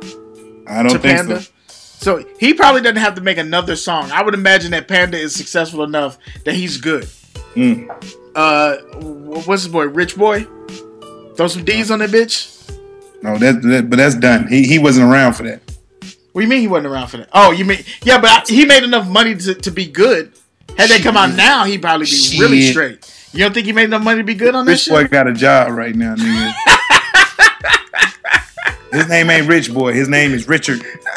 I don't to think Panda? so. So he probably doesn't have to make another song. I would imagine that Panda is successful enough that he's good. Mm. Uh, what's his boy? Rich Boy? Throw some D's on that bitch? No, that, that but that's done. He he wasn't around for that. What do you mean he wasn't around for that? Oh, you mean... Yeah, but I, he made enough money to, to be good. Had they come out now, he'd probably be shit. Really straight. You don't think he made enough money to be good on that shit? Rich Boy got a job right now, nigga. His name ain't Rich Boy. His name is Richard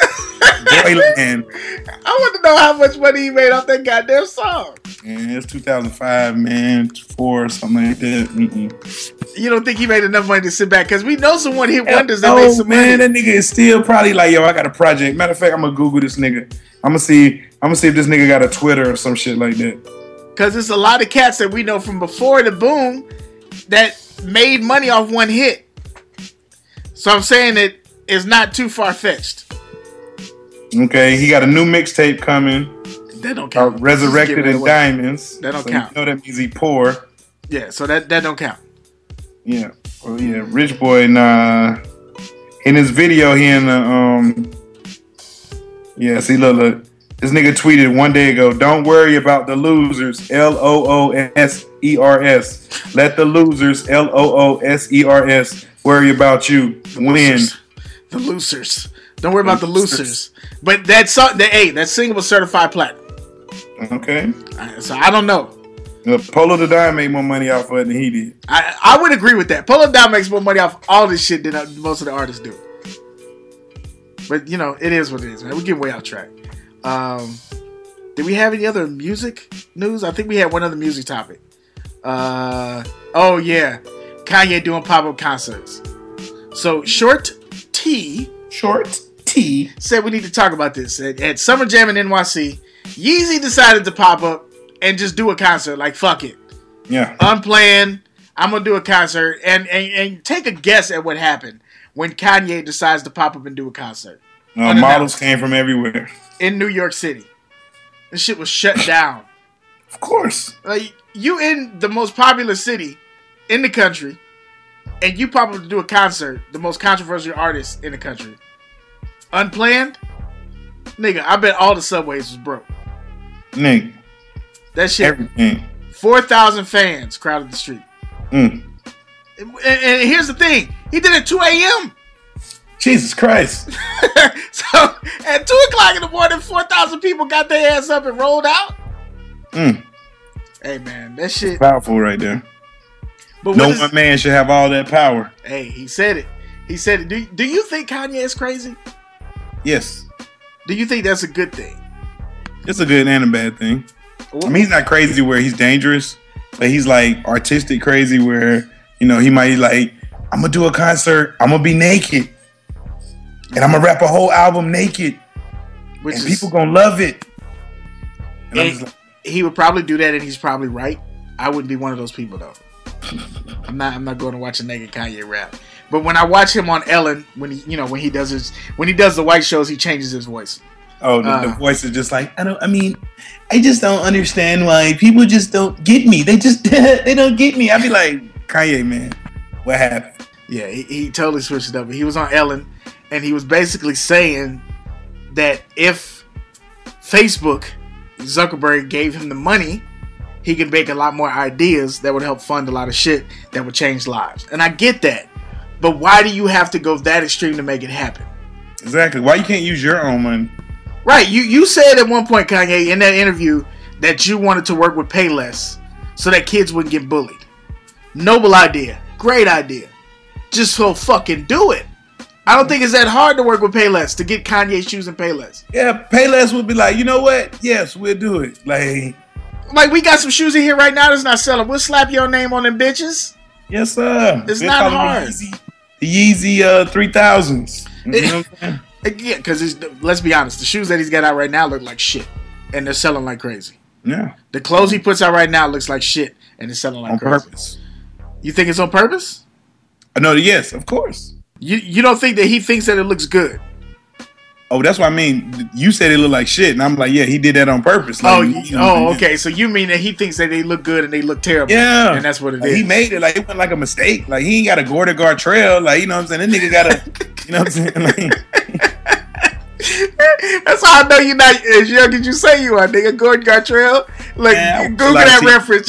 Boylan. I want to know how much money he made off that goddamn song. Yeah, it's two thousand five, man. Four or something like that. Mm-mm. You don't think he made enough money to sit back? Because we know some one hit wonders that no, made some man, money. That nigga is still probably like, yo, I got a project. Matter of fact, I'm gonna Google this nigga. I'm gonna see. I'm gonna see if this nigga got a Twitter or some shit like that. Because there's a lot of cats that we know from before the boom that made money off one hit. So I'm saying that it's not too far fetched. Okay, he got a new mixtape coming. That don't count. Uh, Resurrected in Diamonds. That don't so count. You know that means he poor. Yeah, so that, that don't count. Yeah. Well, yeah, Rich Boy, nah. In his video, he in the, um, yeah, see, look, look. This nigga tweeted one day ago, don't worry about the losers, L O O S E R S. Let the losers, L O O S E R S, worry about you. Win. The losers. Don't worry about the losers. But that song, the hey, that single was certified platinum. Okay. So I don't know. Uh, Polo the Dime made more money off of it than he did. I, I would agree with that. Polo the Dime makes more money off all this shit than uh, most of the artists do. But, you know, it is what it is, man. We're getting way off track. Um, did we have any other music news? I think we had one other music topic. Uh, oh, yeah. Kanye doing pop-up concerts. So, Short T... Short T... said we need to talk about this. At, at Summer Jam in N Y C, Yeezy decided to pop up and just do a concert. Like, fuck it. Yeah. Unplanned. I'm going to do a concert. And, and, and take a guess at what happened when Kanye decides to pop up and do a concert. Uh, models came from everywhere. In New York City. This shit was shut down. Of course. Like, you in the most popular city in the country, and you pop up to do a concert, the most controversial artist in the country. Unplanned? Nigga, I bet all the subways was broke. Nigga. That shit. Everything. four thousand fans crowded the street. Mm. And, and here's the thing. He did it at two a.m. Jesus Christ. So, at two o'clock in the morning, four thousand people got their ass up and rolled out. Mm. Hey, man, that shit. It's powerful right there. But no is, one man should have all that power. Hey, he said it. He said it. Do, do you think Kanye is crazy? Yes. Do you think that's a good thing? It's a good and a bad thing. What? I mean, he's not crazy where he's dangerous, but he's like artistic crazy where, you know, he might like, I'm going to do a concert. I'm going to be naked. and I'm gonna rap a whole album naked, Which and is, people gonna love it. And I'm and just like, he would probably do that, and he's probably right. I wouldn't be one of those people though. I'm not. I'm not going to watch a naked Kanye rap. But when I watch him on Ellen, when he, you know, when he does his, when he does the white shows, he changes his voice. oh, the, Uh, the voice is just like, I don't. I mean, I just don't understand why people just don't get me. They just they don't get me. I'd be like, Kanye, man, what happened? Yeah, he, he totally switched it up. He was on Ellen, and he was basically saying that if Facebook, Zuckerberg gave him the money, he could make a lot more ideas that would help fund a lot of shit that would change lives. And I get that. But why do you have to go that extreme to make it happen? Exactly. Why you can't use your own money? Right. You, you said at one point, Kanye, in that interview, that you wanted to work with Payless so that kids wouldn't get bullied. Noble idea. Great idea. Just so fucking do it. I don't think it's that hard to work with Payless, to get Kanye shoes and Payless. Yeah, Payless would be like, you know what? Yes, we'll do it. Like, Like, we got some shoes in here right now that's not selling. We'll slap your name on them bitches. yes, sir. It's We're not calling hard. The Yeezy, the Yeezy uh, three thousands. You know what I'm saying? Again, because let's be honest, the shoes that he's got out right now look like shit. And they're selling like crazy. Yeah. The clothes he puts out right now looks like shit. And it's selling like On crazy. purpose. You think it's on purpose? No, yes, of course. You you don't think that he thinks that it looks good? Oh, that's what I mean. You said it looked like shit, and I'm like, yeah, he did that on purpose. Like, Oh, you you- know, oh, okay. So you mean that he thinks that they look good and they look terrible? Yeah, and that's what it like, is. he made it like it went like a mistake. Like he ain't got a Gorda Guard trail. Like you know what I'm saying. That nigga got a, you know what I'm saying. Like, That's how I know you're not as young as you say you are, nigga. Gordon Gartrell. Like, Man, I watch a Google lot of that T V. reference,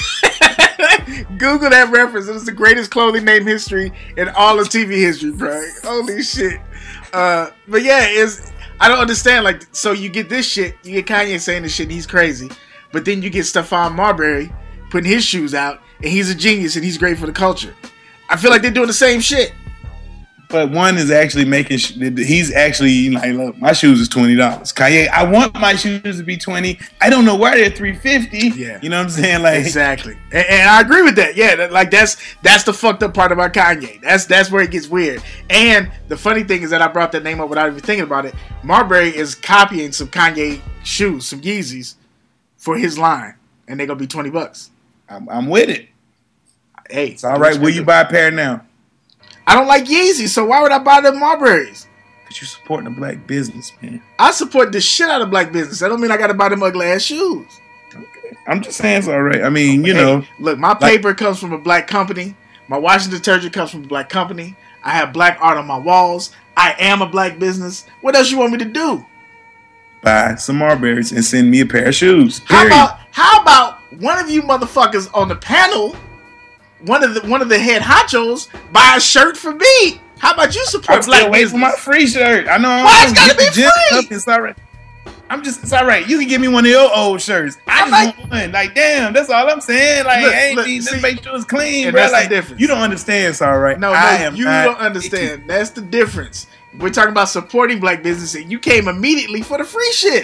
y'all. Google that reference. It's the greatest clothing name history in all of T V history, bro. Holy shit. Uh, but yeah, it's I don't understand. Like, so you get this shit, you get Kanye saying this shit, and he's crazy. But then you get Stephon Marbury putting his shoes out, and he's a genius, and he's great for the culture. I feel like they're doing the same shit. but one is actually making. Sh- he's actually like, look, my shoes is twenty dollars. Kanye, I want my shoes to be twenty. I don't know why they're three fifty. Yeah. You know what I'm saying? Like, Exactly, and, and I agree with that. Yeah, that, like that's that's the fucked up part about Kanye. That's that's where it gets weird. And the funny thing is that I brought that name up without even thinking about it. Marbury is copying some Kanye shoes, some Yeezys, for his line, and they're gonna be twenty bucks. I'm, I'm with it. Hey, It's all right. Will you buy a pair now? I don't like Yeezys, so why would I buy them Marburys? Because you're supporting a black business, man. I support the shit out of black business. That don't mean I gotta buy them ugly ass shoes. Okay. I'm just saying it's all right. I mean, you Hey, know, look, my like- paper comes from a black company. My washing detergent comes from a black company. I have black art on my walls. I am a black business. What else you want me to do? buy some Marburys and send me a pair of shoes. How Period. about how about one of you motherfuckers on the panel, one of the one of the head honchos, buy a shirt for me? How about you support I'm black still waiting business? for my free shirt. I know. Why it's I'm gotta get the be gym free? up. It's all right. I'm just. It's all right. You can give me one of your old shirts. I I'm just like- want one. Like, damn. That's all I'm saying. Like, Look, I ain't look, need see, to make sure it's clean, and bro. that's the Like, difference. you don't understand. It's all right. No, no, I am you not don't understand. That's the difference. We're talking about supporting black business, and you came immediately for the free shit.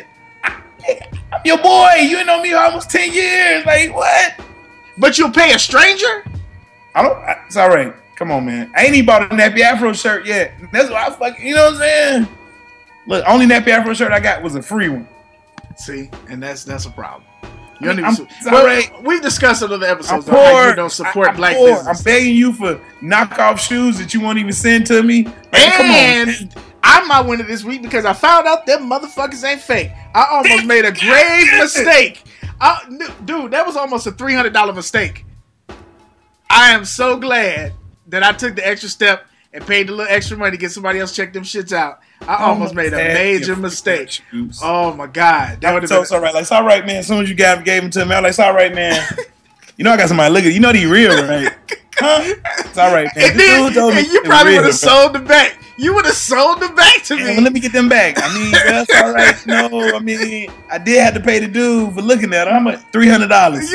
I'm your boy. You ain't know me almost ten years. Like, what? But you'll pay a stranger? I don't. I- It's all right. Come on, man. I ain't even bought a Nappy Afro shirt yet. That's why I fucking. You know what I'm saying? Look, only Nappy Afro shirt I got was a free one. See, and that's that's a problem. You I don't mean, even I'm- su- it's all well, right. We've discussed in other I'm episodes poor. on how you don't support I- I'm black poor. business. I'm begging you for knockoff shoes that you won't even send to me. Like, come on. And I'm my winner this week because I found out them motherfuckers ain't fake. I almost made a grave mistake. I, dude, that was almost a three hundred dollars mistake. I am so glad that I took the extra step and paid the little extra money to get somebody else check them shits out. I almost made a had major your mistake. shoes. Oh my god, that would have So been. it's all right. Like, it's all right, man. As soon as you got gave them to me, I was like, it's all right, man. You know, I got somebody looking. You know, they real, right? Huh? It's all right, man. And, The then, dude told me and you it's probably real, would have bro. sold the back. You would have sold the back to Yeah, me. well, let me get them back. I mean, that's all right. No, I mean, I did have to pay the dude for looking at them. How much? three hundred dollars.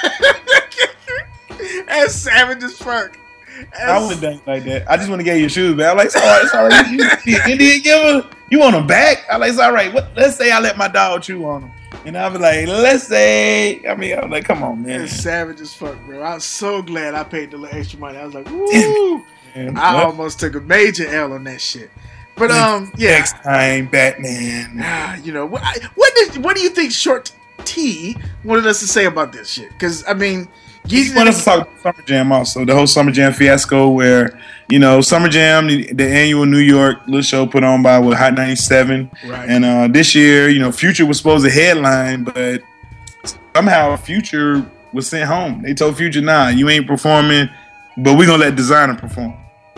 That's savage as fuck. I That's- wouldn't done like that. I just want to get your shoes, man. I'm like, it's all right, it's all right. You, you, you did give them, you want them back? I'm like, it's all right. What, let's say I let my dog chew on them. And I'll be like, let's say, I mean, I'm like, come on, man. It's savage as fuck, bro. I was so glad I paid the little extra money. I was like, woo! Man, I what? almost took a major L on that shit. But um, yeah. Next time, Batman. Ah, you know what? What did what do you think Short T wanted us to say about this shit? Because I mean, he wanted us to talk about Summer Jam also, the whole Summer Jam fiasco, where you know Summer Jam, the, the annual New York little show put on by what Hot ninety-seven, right? And uh, this year, you know, Future was supposed to headline, but somehow Future was sent home. They told Future, "Nah, you ain't performing, but we gonna let Designer perform."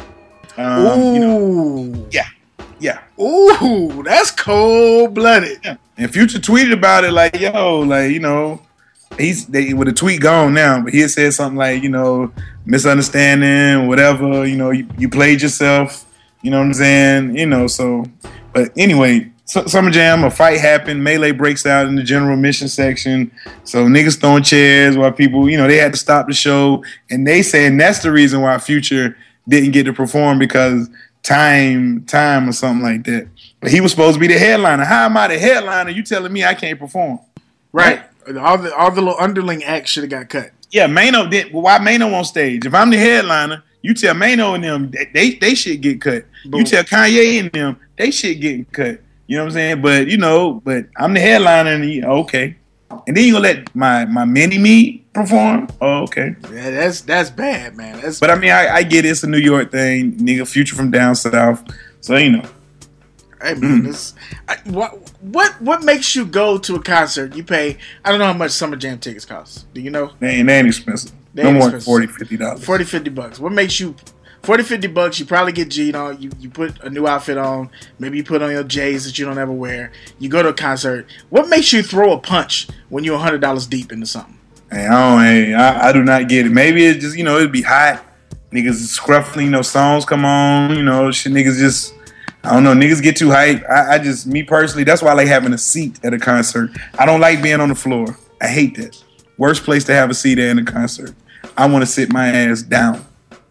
Um, Ooh, you know, yeah. Yeah. Ooh, that's cold blooded. Yeah. And Future tweeted about it like, yo, like, you know, he's they, with a tweet gone now, but he had said something like, you know, misunderstanding, whatever, you know, you, you played yourself, you know what I'm saying? You know, so, but anyway, so, Summer Jam, a fight happened, Melee breaks out in the general admission section, so niggas throwing chairs while people, you know, they had to stop the show, and they saying that's the reason why Future didn't get to perform, because time, time or something like that. But he was supposed to be the headliner. How am I the headliner? You telling me I can't perform? Right. right? All the all the little underling acts should have got cut. Yeah, Mano did. Well, why Mano on stage? If I'm the headliner, you tell Mano and them they they, they should get cut. Boom. You tell Kanye and them they should get cut. You know what I'm saying? But you know, but I'm the headliner, and you, okay. And then you gonna let my my mini me perform? Oh, okay. Yeah, that's that's bad, man. That's but bad. I mean, I, I get it. It's a New York thing, nigga. Future from down south, so you know. Hey man, this I, what what what makes you go to a concert? You pay. I don't know how much Summer Jam tickets cost. Do you know? They ain't, they ain't expensive. They no ain't more expensive. than forty, fifty dollars. forty, fifty bucks. What makes you? forty, fifty bucks, you probably get G'd on. You, you put a new outfit on. Maybe you put on your J's that you don't ever wear. You go to a concert. What makes you throw a punch when you're one hundred dollars deep into something? Hey, I don't, hey, I, I do not get it. Maybe it's just, you know, it'd be hot. Niggas is scruffling, you know, songs come on, you know, shit niggas just, I don't know, niggas get too hype. I, I just, me personally, that's why I like having a seat at a concert. I don't like being on the floor. I hate that. Worst place to have a seat at in a concert. I want to sit my ass down.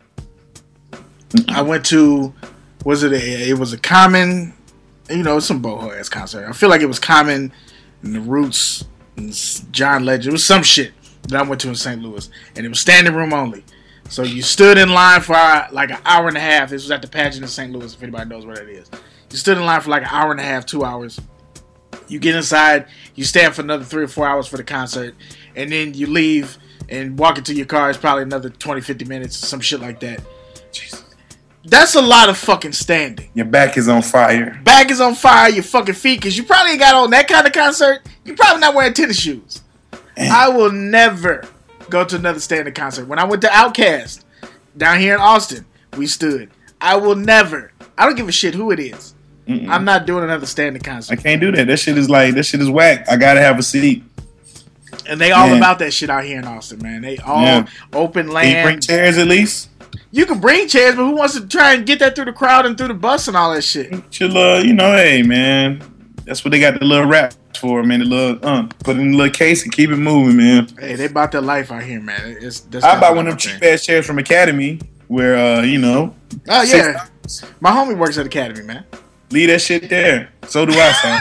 I went to, was it a, it was a Common, you know, some boho ass concert. I feel like it was Common and the Roots and John Legend. It was some shit that I went to in Saint Louis, and it was standing room only. So you stood in line for uh, like an hour and a half. This was at the pageant in Saint Louis, if anybody knows where that is. You stood in line for like an hour and a half, two hours. You get inside, you stand for another three or four hours for the concert, and then you leave and walk into your car. It's probably another twenty, fifty minutes, some shit like that. Jesus. That's a lot of fucking standing. Your back is on fire. Back is on fire, your fucking feet, because you probably ain't got on that kind of concert. You're probably not wearing tennis shoes. Damn. I will never go to another standing concert. When I went to Outkast down here in Austin, we stood. I will never. I don't give a shit who it is. Mm-mm. I'm not doing another standing concert. I can't do that. That shit is like, that shit is whack. I gotta have a seat. And they all man. about that shit out here in Austin, man. They all yeah. open land. Can you bring chairs at least? You can bring chairs, but who wants to try and get that through the crowd and through the bus and all that shit? Chill, uh, you know, hey, man. That's what they got the little wrap for, man. The little, uh, put it in the little case and keep it moving, man. Hey, they bought their life out here, man. It's, that's I bought one of them cheap-ass chairs from Academy where, uh, you know. Oh, yeah. My homie works at Academy, man. Leave that shit there. So do I, son.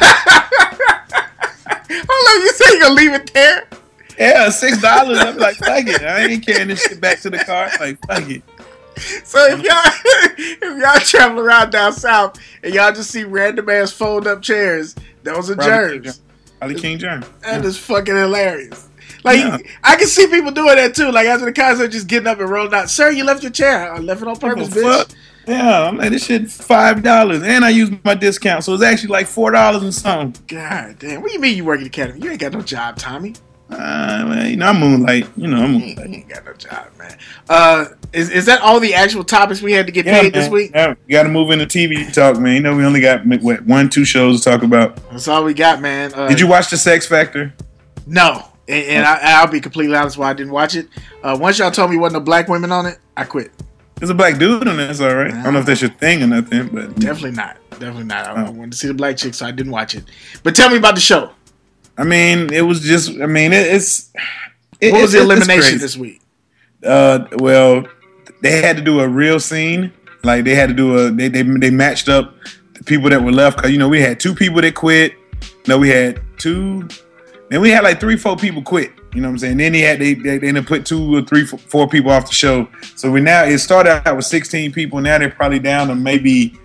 Hold on, you say you're going to leave it there? Yeah, six dollars. I'm like, fuck it. I ain't carrying this shit back to the car. Like, fuck it. So if y'all if y'all travel around down south and y'all just see random ass fold up chairs, those are Probably germs. Probably King Germ. That yeah. is fucking hilarious. Like yeah. I can see people doing that too. Like after the concert, just getting up and rolling out. Sir, you left your chair. I left it on purpose, bitch. Fuck? Yeah, I'm like, this shit five dollars, and I used my discount, so it's actually like four dollars and something. God damn, what do you mean you work at Academy? You ain't got no job, Tommy. Uh, well, you know, I'm moonlight. You know, I'm moonlight. You ain't, you ain't got no job, man. Uh, is is that all the actual topics we had to get yeah, paid man. this week? Yeah, we got to move into T V talk, man. You know, we only got what one, two shows to talk about. That's all we got, man. Uh, Did you watch the Sex Factor? No, and, and I, I'll be completely honest why I didn't watch it. Uh, once y'all told me wasn't no black women on it, I quit. There's a black dude on it. It's all right. I don't know if that's your thing or nothing, but definitely not. Definitely not. I, oh. I wanted to see the black chick, so I didn't watch it. But tell me about the show. I mean, it was just. I mean, it, it's. It, what was it, the elimination this week? Uh, well, they had to do a real scene. Like they had to do a. They they they matched up the people that were left. Cause you know we had two people that quit. No, we had two. Then we had like three, four people quit. You know what I'm saying? Then he had they they, they put two or three, four people off the show. So we now it started out with sixteen people. Now they're probably down to maybe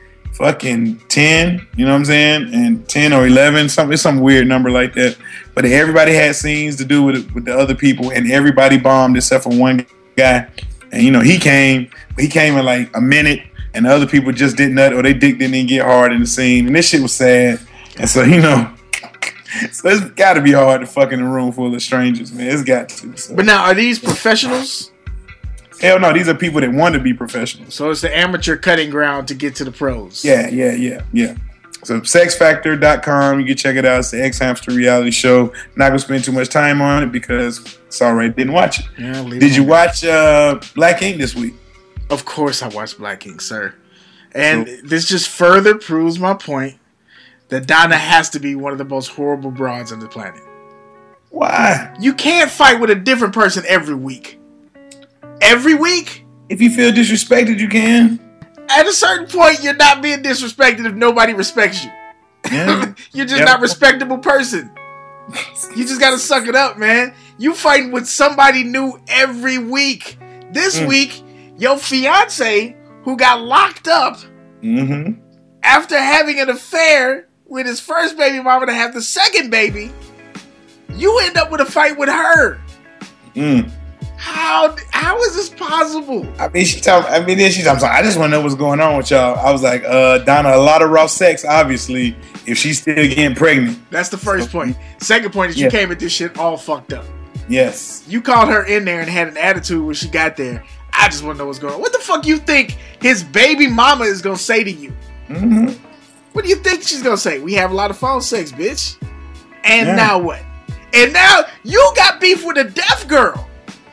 fucking ten, you know what I'm saying? And ten or eleven, something, it's some weird number like that. But everybody had scenes to do with with the other people, and everybody bombed except for one guy. And, you know, he came, he came in like a minute, and the other people just did nothing, or they dick didn't even get hard in the scene. And this shit was sad. And so, you know, so it's got to be hard to fuck in a room full of strangers, man. It's got to. So. But now, are these professionals? Hell no, these are people that want to be professionals. So it's the amateur cutting ground to get to the pros. Yeah, yeah, yeah, yeah. So sex factor dot com, you can check it out. It's the X Hamster reality show. Not going to spend too much time on it because it's already didn't watch it. Yeah, Did you watch uh, Black Ink this week? Of course I watched Black Ink, sir. And so, this just further proves my point that Donna has to be one of the most horrible broads on the planet. Why? You can't fight with a different person every week. Every week? If you feel disrespected, you can. At a certain point, you're not being disrespected if nobody respects you. Yeah. You're just yeah. not a respectable person. You just gotta suck it up, man. You fighting with somebody new every week. This mm. week, your fiance, who got locked up mm-hmm. after having an affair with his first baby mama to have the second baby, you end up with a fight with her. Mm. How how is this possible? I mean, she told. I mean, then she told me, I just want to know what's going on with y'all. I was like, uh, Donna, a lot of raw sex, obviously, if she's still getting pregnant. That's the first so, point. Second point is you yeah. came at this shit all fucked up. Yes. You called her in there and had an attitude when she got there. I just want to know what's going on. What the fuck you think his baby mama is going to say to you? Mm-hmm. What do you think she's going to say? We have a lot of phone sex, bitch. And yeah. now what? And now you got beef with a deaf girl.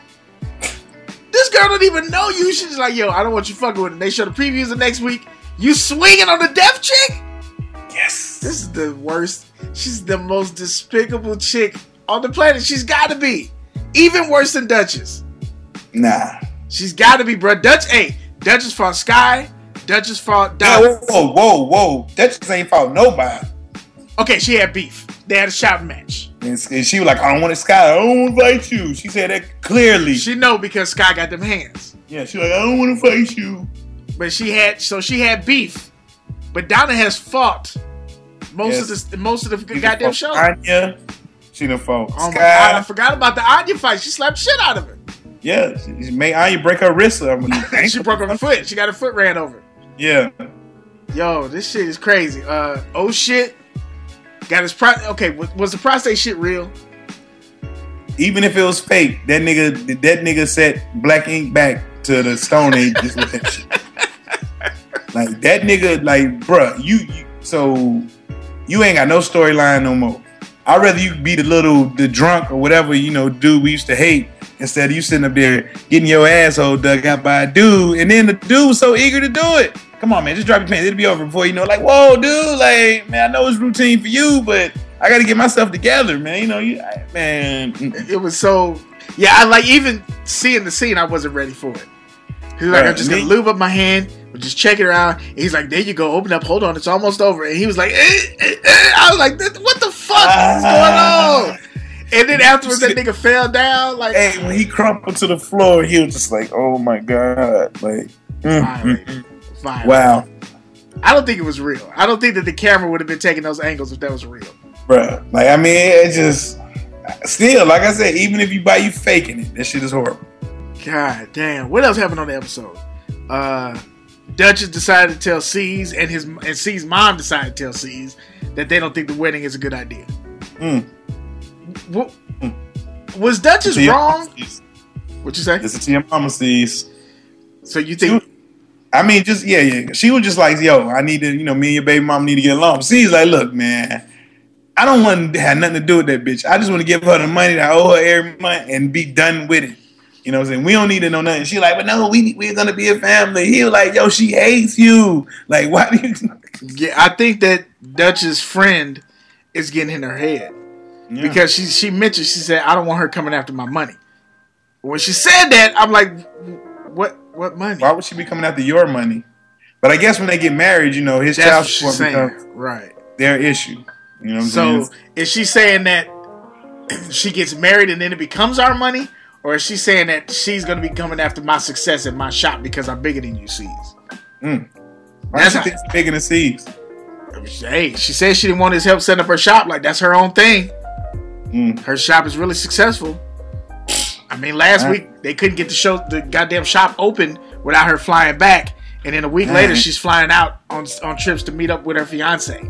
This girl don't even know you. She's just like, yo, I don't want you fucking with her. They show the previews of next week. You swinging on the deaf chick? Yes. This is the worst. She's the most despicable chick on the planet. She's got to be. Even worse than Duchess. Nah. She's got to be, bro. Dutch, hey, Duchess fought Sky. Duchess fought Donna. Whoa, whoa, whoa. Duchess ain't fought nobody. Okay, she had beef. They had a shouting match. And, and she was like, I don't want to Sky. I don't want to fight you. She said that clearly. She know because Sky got them hands. Yeah, she like, I don't want to fight you. But she had, so she had beef. But Donna has fought most yes. of the most of the she goddamn show. Anya, she done fought Oh Sky. my God, I forgot about the Anya fight. She slapped shit out of her. Yeah, she made Anya break her wrist. I mean, she broke her foot. She got her foot ran over. Yeah. Yo, this shit is crazy. Uh, oh shit. Got his pro. Okay, was, was the prostate shit real? Even if it was fake, that nigga, that nigga set Black Ink back to the Stone Age just with that shit. Like that nigga, like, bruh, you, you so you ain't got no storyline no more. I'd rather you be the little, the drunk or whatever, you know, dude we used to hate, instead of you sitting up there getting your asshole dug out by a dude, and then the dude was so eager to do it. Come on, man, just drop your pants. It'll be over before you know. Like, whoa, dude, like, man, I know it's routine for you, but I got to get myself together, man. You know, you, I, man. It was so, yeah. I like even seeing the scene. I wasn't ready for it. He was like, right. I'm just gonna lube up my hand. We'll just check it around. And he's like, there you go. Open up. Hold on. It's almost over. And he was like, eh, eh, eh. I was like, what the fuck ah. is going on? And then afterwards, that nigga fell down. Like, hey, when he crumpled to the floor, he was just like, oh my god, like. Mm, Fine. Wow. I don't think it was real. I don't think that the camera would have been taking those angles if that was real. Bruh. Like, I mean, it just... Still, like I said, even if you buy you faking it, that shit is horrible. God damn. What else happened on the episode? Uh, Duchess decided to tell C's, and his and C's mom decided to tell C's that they don't think the wedding is a good idea. Mm. What, mm. Was Duchess wrong? What'd you say? Listen to your mama, C's. So you think... I mean, just, yeah, yeah. She was just like, yo, I need to, you know, me and your baby mom need to get along. She's like, look, man, I don't want to have nothing to do with that bitch. I just want to give her the money that I owe her every month and be done with it. You know what I'm saying? We don't need to know nothing. She like, but no, we, we're going to be a family. He was like, yo, she hates you. Like, why do you... Yeah, I think that Dutch's friend is getting in her head. Yeah. Because she, she mentioned, she said, I don't want her coming after my money. When she said that, I'm like, what? What money? Why would she be coming after your money? But I guess when they get married, you know, his child support becomes right. their issue. You know what I'm so saying? So is she saying that she gets married and then it becomes our money? Or is she saying that she's going to be coming after my success at my shop because I'm bigger than you, C's? Mm. Why does she think it's bigger than C's? Hey, she said she didn't want his help setting up her shop. Like, that's her own thing. Mm. Her shop is really successful. I mean, last right. week they couldn't get the show, the goddamn shop open without her flying back, and then a week right. later she's flying out on on trips to meet up with her fiance.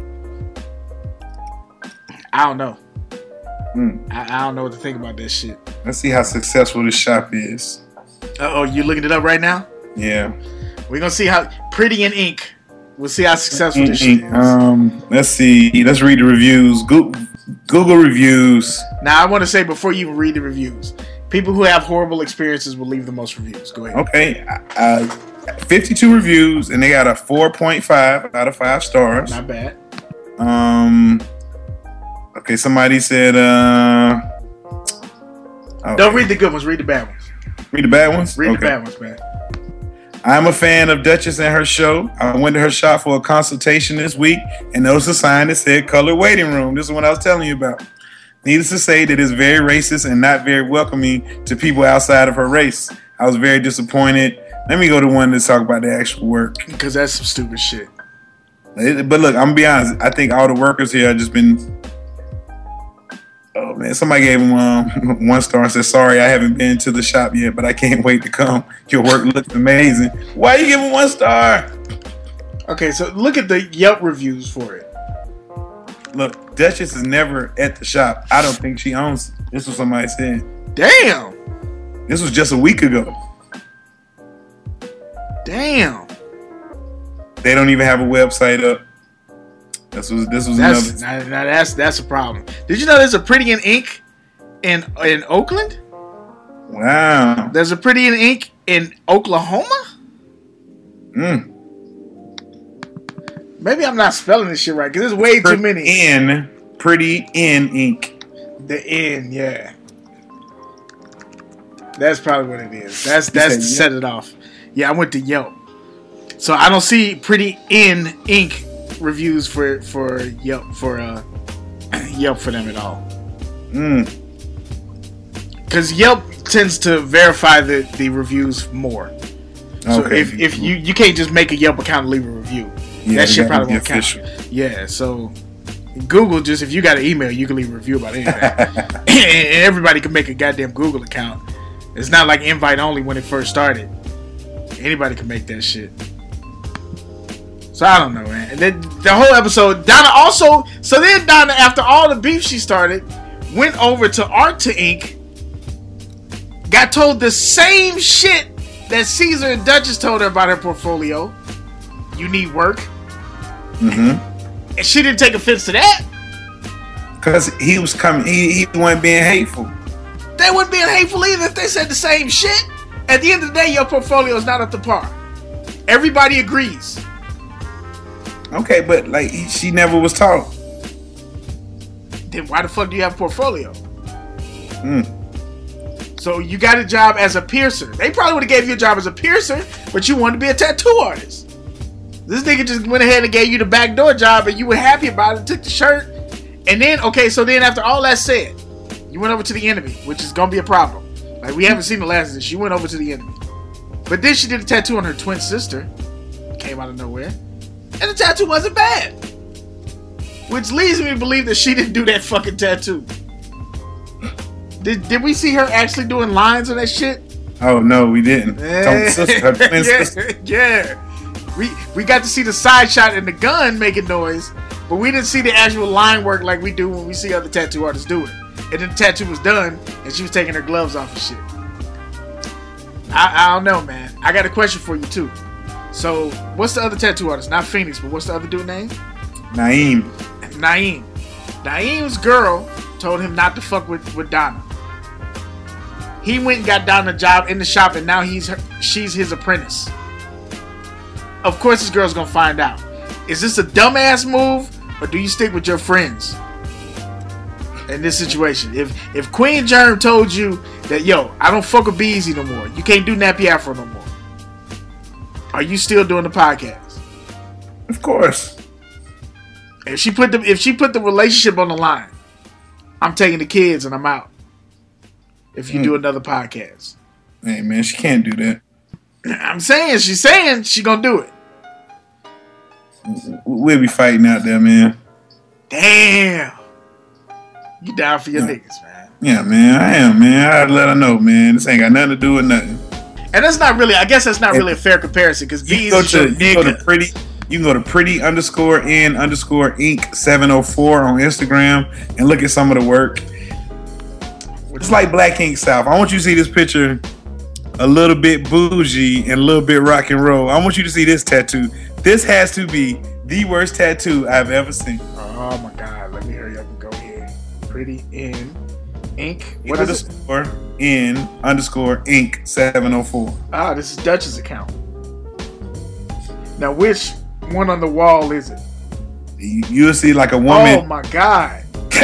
I don't know. Mm. I, I don't know what to think about this shit. Let's see how successful this shop is. Uh oh, you looking it up right now? Yeah. We're gonna see how Pretty in Ink. We'll see how successful this shit is. Um, let's see. Let's read the reviews. Google, Google reviews. Now, I want to say before you even read the reviews, people who have horrible experiences will leave the most reviews. Go ahead. Okay. Uh, fifty-two reviews, and they got a four point five out of five stars. Not bad. Um. Okay, somebody said. Uh, okay. Don't read the good ones. Read the bad ones. Read the bad ones? Read okay. the bad ones, man. I'm a fan of Duchess and her show. I went to her shop for a consultation this week, and there was a sign that said colored waiting room. This is what I was telling you about. Needless to say that it's very racist and not very welcoming to people outside of her race. I was very disappointed. Let me go to one to talk about the actual work. Because that's some stupid shit. It, but look, I'm going to be honest. I think all the workers here have just been... Oh, man. Somebody gave him um, one star and said, sorry, I haven't been to the shop yet, but I can't wait to come. Your work looks amazing. Why are you giving one star? Okay, so look at the Yelp reviews for it. Look, Duchess is never at the shop. I don't think she owns it. This was somebody said. Damn. This was just a week ago. Damn. They don't even have a website up. This was this was that's, another. Now, now that's that's a problem. Did you know there's a Pretty in Ink in in Oakland? Wow. There's a Pretty in Ink in Oklahoma? Mm. Maybe I'm not spelling this shit right because there's way Pretty too many. In Pretty in Ink. The N, yeah. That's probably what it is. That's that's to set it off. Yeah, I went to Yelp, so I don't see Pretty in Ink reviews for for Yelp for uh Yelp for them at all. Mm. Because Yelp tends to verify the, the reviews more. So okay. if, if you you can't just make a Yelp account and leave a review, yeah, that shit probably won't official. count. Yeah, so Google, just if you got an email, you can leave a review about anything, and everybody can make a goddamn Google account. It's not like invite only when it first started. Anybody can make that shit. So I don't know, man. And then the whole episode, Donna also. So then Donna, after all the beef she started, went over to Art to Ink. Got told the same shit that Caesar and Duchess told her about her portfolio. You need work. Mm-hmm. And she didn't take offense to that. Because he was coming. He, he wasn't being hateful. They wouldn't be hateful either if they said the same shit. At the end of the day, your portfolio is not up to par. Everybody agrees. Okay, but like she never was taught. Then why the fuck do you have a portfolio? Mm. So you got a job as a piercer. They probably would have gave you a job as a piercer, but you wanted to be a tattoo artist. This nigga just went ahead and gave you the backdoor job, and you were happy about it. Took the shirt, and then okay. So then after all that said, you went over to the enemy, which is gonna be a problem. Like we haven't seen the last of this. She went over to the enemy, but then she did a tattoo on her twin sister. Came out of nowhere. And the tattoo wasn't bad. Which leads me to believe that she didn't do that fucking tattoo. Did did we see her actually doing lines on that shit? Oh, no, we didn't. Yeah. Sister, her twin yeah, sister. yeah. We, we got to see the side shot and the gun making noise, but we didn't see the actual line work like we do when we see other tattoo artists do it. And then the tattoo was done, and she was taking her gloves off and shit. I, I don't know, man. I got a question for you, too. So, what's the other tattoo artist? Not Phoenix, but what's the other dude name? Naeem. Naeem. Naeem's girl told him not to fuck with, with Donna. He went and got Donna a job in the shop, and now he's her, she's his apprentice. Of course, this girl's gonna find out. Is this a dumbass move, or do you stick with your friends in this situation? If if Queen Germ told you that, yo, I don't fuck with B Easy no more, you can't do Nappy Afro no more, are you still doing the podcast? Of course. If she put the if she put the relationship on the line, I'm taking the kids and I'm out. If you mm. do another podcast. Hey man, she can't do that. I'm saying she's saying she gonna do it. we'll be fighting out there, man. Damn. You down for your Yeah. niggas, man. Yeah, man, I am, man. I let her know, man. This ain't got nothing to do with nothing. And that's not really, I guess that's not really a fair comparison because You B's can go is your to you can go to nigga. pretty. You can go to pretty underscore in underscore ink seven oh four on Instagram and look at some of the work. It's like Black Ink South. I want you to see this picture, a little bit bougie and a little bit rock and roll. I want you to see this tattoo. This has to be the worst tattoo I've ever seen. Oh my God, let me hurry up and go here. Pretty in ink. What is it? underscore in underscore ink seven oh four. Ah, this is Dutch's account. Now, which one on the wall is it? You- You'll see like a Oh woman. my God.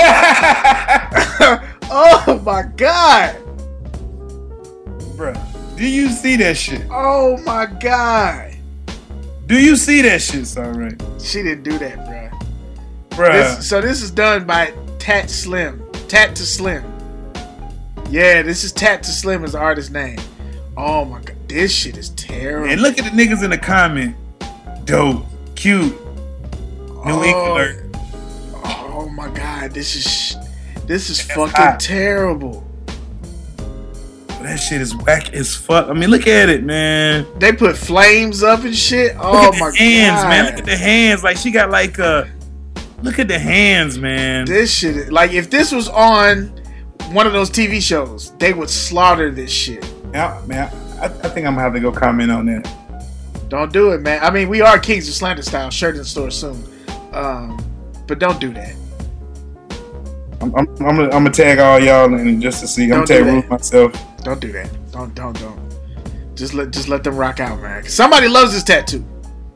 Oh my God. Bruh, do you see that shit? Oh my God. Do you see that shit, Sorry? She didn't do that, bruh. Bruh. This, so this is done by Tat Slim. Tat to Slim. Yeah, this is Tat to Slim as the artist's name. Oh my God. This shit is terrible. And look at the niggas in the comment. Dope. Cute. New Ink Oh. alert. Oh my God. This is this is That's fucking hot. terrible. That shit is whack as fuck. I mean, look at it, man. They put flames up and shit. Look Oh at my the hands, God. man. Look at the hands. Like she got like a. Look at the hands, man. This shit is, like if this was on one of those T V shows, they would slaughter this shit. Yeah, man. I, I think I'm gonna have to go comment on that. Don't do it, man. I mean, we are Kings of Slander style. Shirt in the store soon. Um, but don't do that. I'm, I'm, I'm, gonna, I'm gonna tag all y'all in just to see. I'm gonna Don't do tag that. Ruth myself. Don't do that. Don't don't don't. Just let just let them rock out, man. 'Cause somebody loves this tattoo.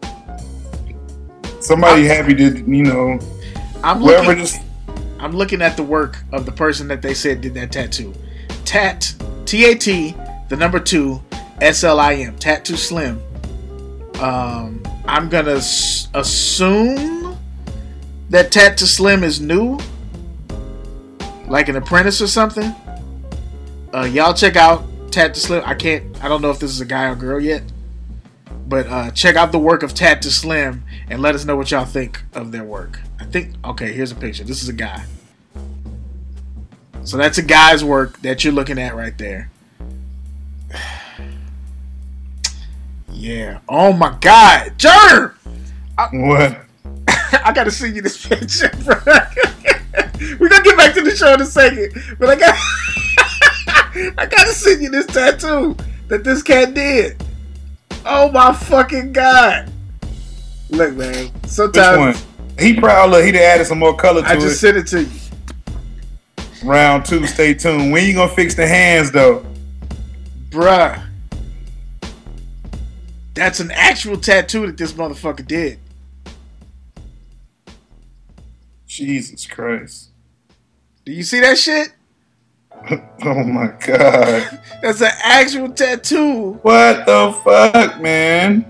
Somebody happy to, you know, I'm whoever looking. just. I'm looking at the work of the person that they said did that tattoo. Tat T A T the number two S L I M Tattoo Slim. Um, I'm gonna s- assume that Tattoo Slim is new, like an apprentice or something. Uh, y'all check out Tattoo Slim. I can't. I don't know if this is a guy or girl yet, but uh, check out the work of Tattoo Slim and let us know what y'all think of their work. I think. Okay, here's a picture. This is a guy. So that's a guy's work that you're looking at right there. Yeah. Oh my God, Jerm! What? I gotta send you this picture, bro. We're gonna get back to the show in a second, but I got I gotta send you this tattoo that this cat did. Oh my fucking God! Look, man. Which Sometimes one? He probably look, he'd have added some more color to I it. just sent it to you, Round two, stay tuned. When you gonna fix the hands though? bruh. That's an actual tattoo that this motherfucker did. Jesus Christ. Do you see that shit? Oh my God. That's an actual tattoo. What the fuck, man?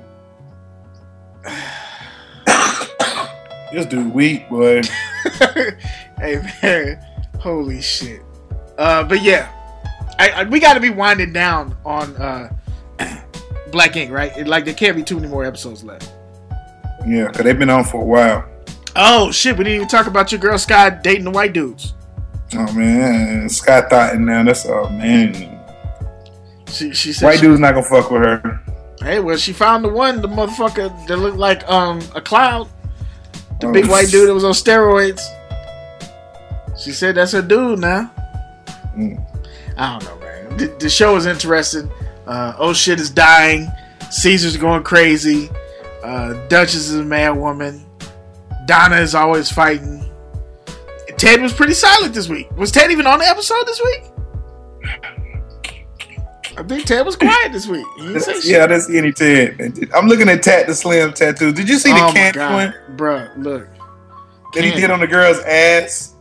This dude weak, boy. Hey man, holy shit. Uh, but yeah, I, I, we got to be winding down on uh, Black Ink, right? It, like there can't be too many more episodes left. Yeah, because they've been on for a while. Oh shit, we didn't even talk about your girl Sky dating the white dudes. Oh man, Scott Thoughton now. That's all, man. She she said, White she- dude's not gonna fuck with her. hey, well she found the one, the motherfucker that looked like um a cloud, the Oh. big white dude that was on steroids. She said that's her dude now. Mm. I don't know, man. The, the show is interesting. Uh, oh shit is dying. Caesar's going crazy. Uh, Duchess is a mad woman. Donna is always fighting. Ted was pretty silent this week. Was Ted even on the episode this week? I think Ted was quiet this week. He didn't say shit. Yeah, I didn't see any Ted. I'm looking at Tat the Slim tattoo. Did you see the Oh my can God. one Bruh, look. that he Candy. did on the girl's ass?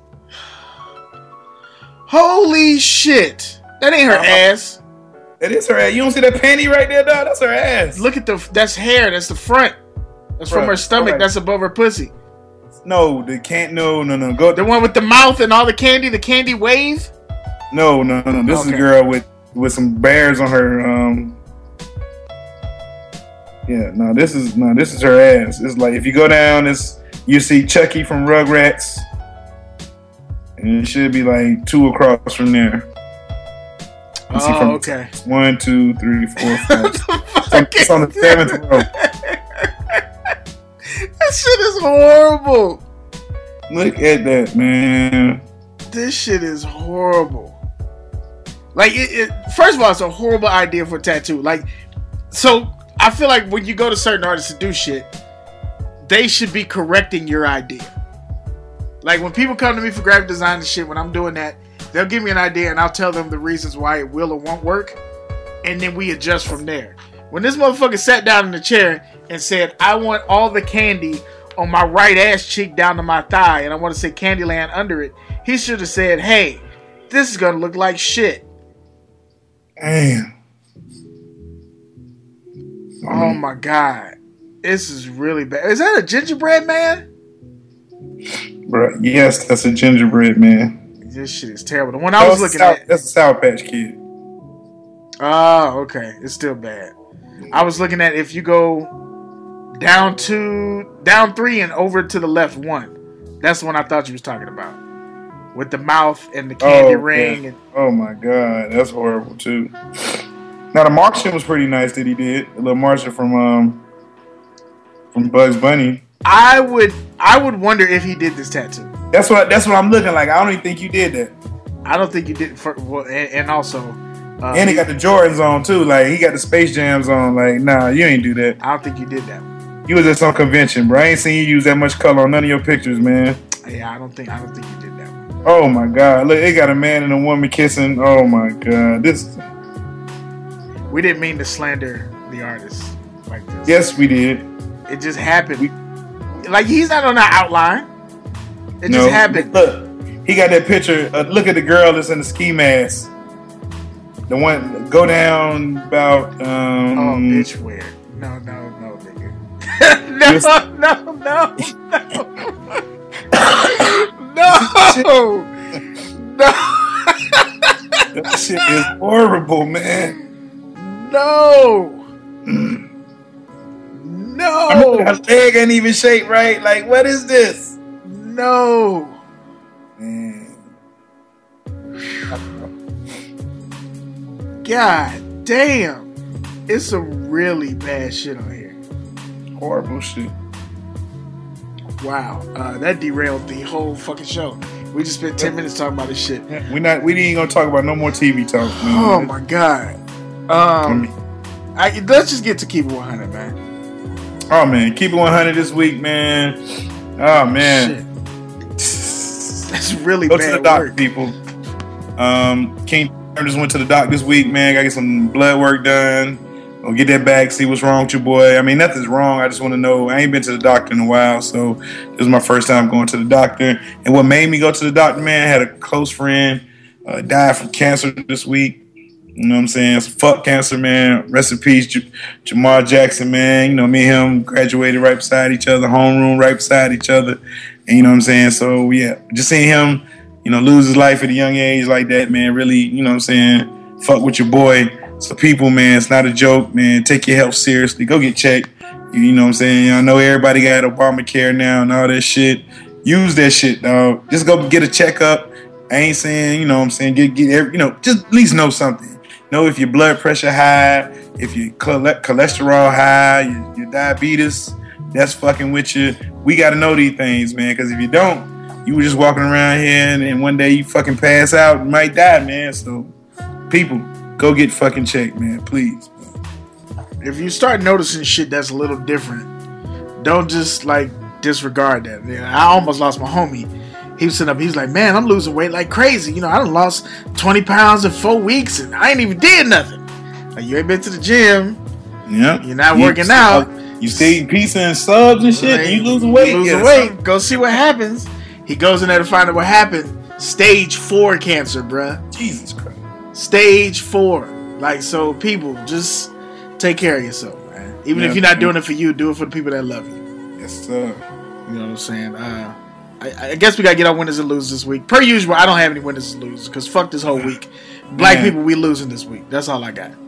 Holy shit. That ain't her Uh-huh. ass. That is her ass. You don't see that panty right there, dog? That's her ass. Look at the, that's hair. That's the front. That's from Bruh, her stomach. alright. That's above her pussy. No, the can't. No, no, no. Go. The one with the mouth and all the candy, the candy wave. No, no, no, no. This is Okay. a girl with with some bears on her. Um, Yeah, no, this is no, this is her ass. It's like if you go down, it's you see Chucky from Rugrats, and it should be like two across from there. You oh, see from okay. One, two, three, four, five. It's on, it's on the seventh row. That shit is horrible. Look at that, man. This shit is horrible. Like, it, it, first of all, it's a horrible idea for a tattoo. Like, so I feel like when you go to certain artists to do shit, they should be correcting your idea. Like, when people come to me for graphic design and shit, when I'm doing that, they'll give me an idea and I'll tell them the reasons why it will or won't work, and then we adjust from there. When this motherfucker sat down in the chair and said, I want all the candy on my right ass cheek down to my thigh, and I want to say Candyland under it, he should have said, hey, this is going to look like shit. Damn. Oh my God. This is really bad. Is that a gingerbread man? Bro, yes, that's a gingerbread man. This shit is terrible. The one I was looking South, at. That's a Sour Patch Kid. Oh, okay. It's still bad. I was looking at if you go down two, down three and over to the left one. That's the one I thought you was talking about. With the mouth and the candy oh, ring. Yeah. And oh my God, that's horrible too. Now the Martian was pretty nice that he did. A little Martian from um from Bugs Bunny. I would I would wonder if he did this tattoo. That's what that's what I'm looking like. I don't even think you did that. I don't think you did. For, well, and, and also, uh, and he got the Jordans on too. Like he got the Space Jams on. Like nah, you ain't do that. I don't think you did that. You was at some convention, bro. I ain't seen you use that much color on none of your pictures, man. Yeah, I don't think I don't think you did that one. Oh my God! Look, it got a man and a woman kissing. Oh my God! This. We didn't mean to slander the artist like this. Yes, we did. It just happened. We, like he's not on that outline. It no, just happened. Look, he got that picture. Uh, look at the girl that's in the ski mask. The one go down about. Um, oh, bitch, where? No, no, no, nigga. no, no, no, no, no, no. That shit is horrible, man. No. No. I mean, her leg ain't even shaped right. Like, what is this? No. Man. God damn. It's some really bad shit on here. Horrible shit. Wow. Uh, that derailed the whole fucking show. We just spent ten minutes talking about this shit. We not. We ain't gonna talk about no more T V talk. Man. Oh my God. Um, I, let's just get to Keep It one hundred, man. Oh man, Keep It one hundred this week, man. Oh man, shit. That's really go bad to the doc, work. people. Um, King just went to the doc this week, man. Gotta get some blood work done. Go get that back, see what's wrong with your boy. I mean, nothing's wrong. I just want to know. I ain't been to the doctor in a while, so this is my first time going to the doctor. And what made me go to the doctor, man, I had a close friend uh, die from cancer this week. You know what I'm saying? So fuck cancer, man. Rest in peace, J- Jamar Jackson, man. You know, me and him graduated right beside each other, homeroom right beside each other. And you know what I'm saying? So, yeah, just seeing him, you know, lose his life at a young age like that, man, really, you know what I'm saying? Fuck with your boy. So, people, man, it's not a joke, man. Take your health seriously. Go get checked. You, you know what I'm saying? I know everybody got Obamacare now and all that shit. Use that shit, dog. Just go get a checkup. I ain't saying, you know what I'm saying, get, get every, you know, just at least know something. Know if your blood pressure high, if your cholesterol high, your, your diabetes, that's fucking with you. We got to know these things, man, because if you don't, you were just walking around here and, and one day you fucking pass out and might die, man. So, people, go get fucking checked, man, please. If you start noticing shit that's a little different, don't just, like, disregard that. Man, I almost lost my homie. He was sitting up, he was like, man, I'm losing weight like crazy. You know, I done lost twenty pounds in four weeks and I ain't even did nothing. Like, you ain't been to the gym. Yeah. You're not you, working out. You stay eating pizza and subs and shit, like, and you losing weight. You losing yeah, weight. something. Go see what happens. He goes in there to find out what happened. Stage four cancer, bruh. Jesus Christ. Stage four. Like, so people, just take care of yourself, man. Even yeah, if you're not man. doing it for you, do it for the people that love you. Yes, sir. You know what I'm saying? Uh, I, I guess we gotta get our winners and losers this week. Per usual, I don't have any winners and losers because fuck this whole week. Black Man. people, we losing this week. That's all I got.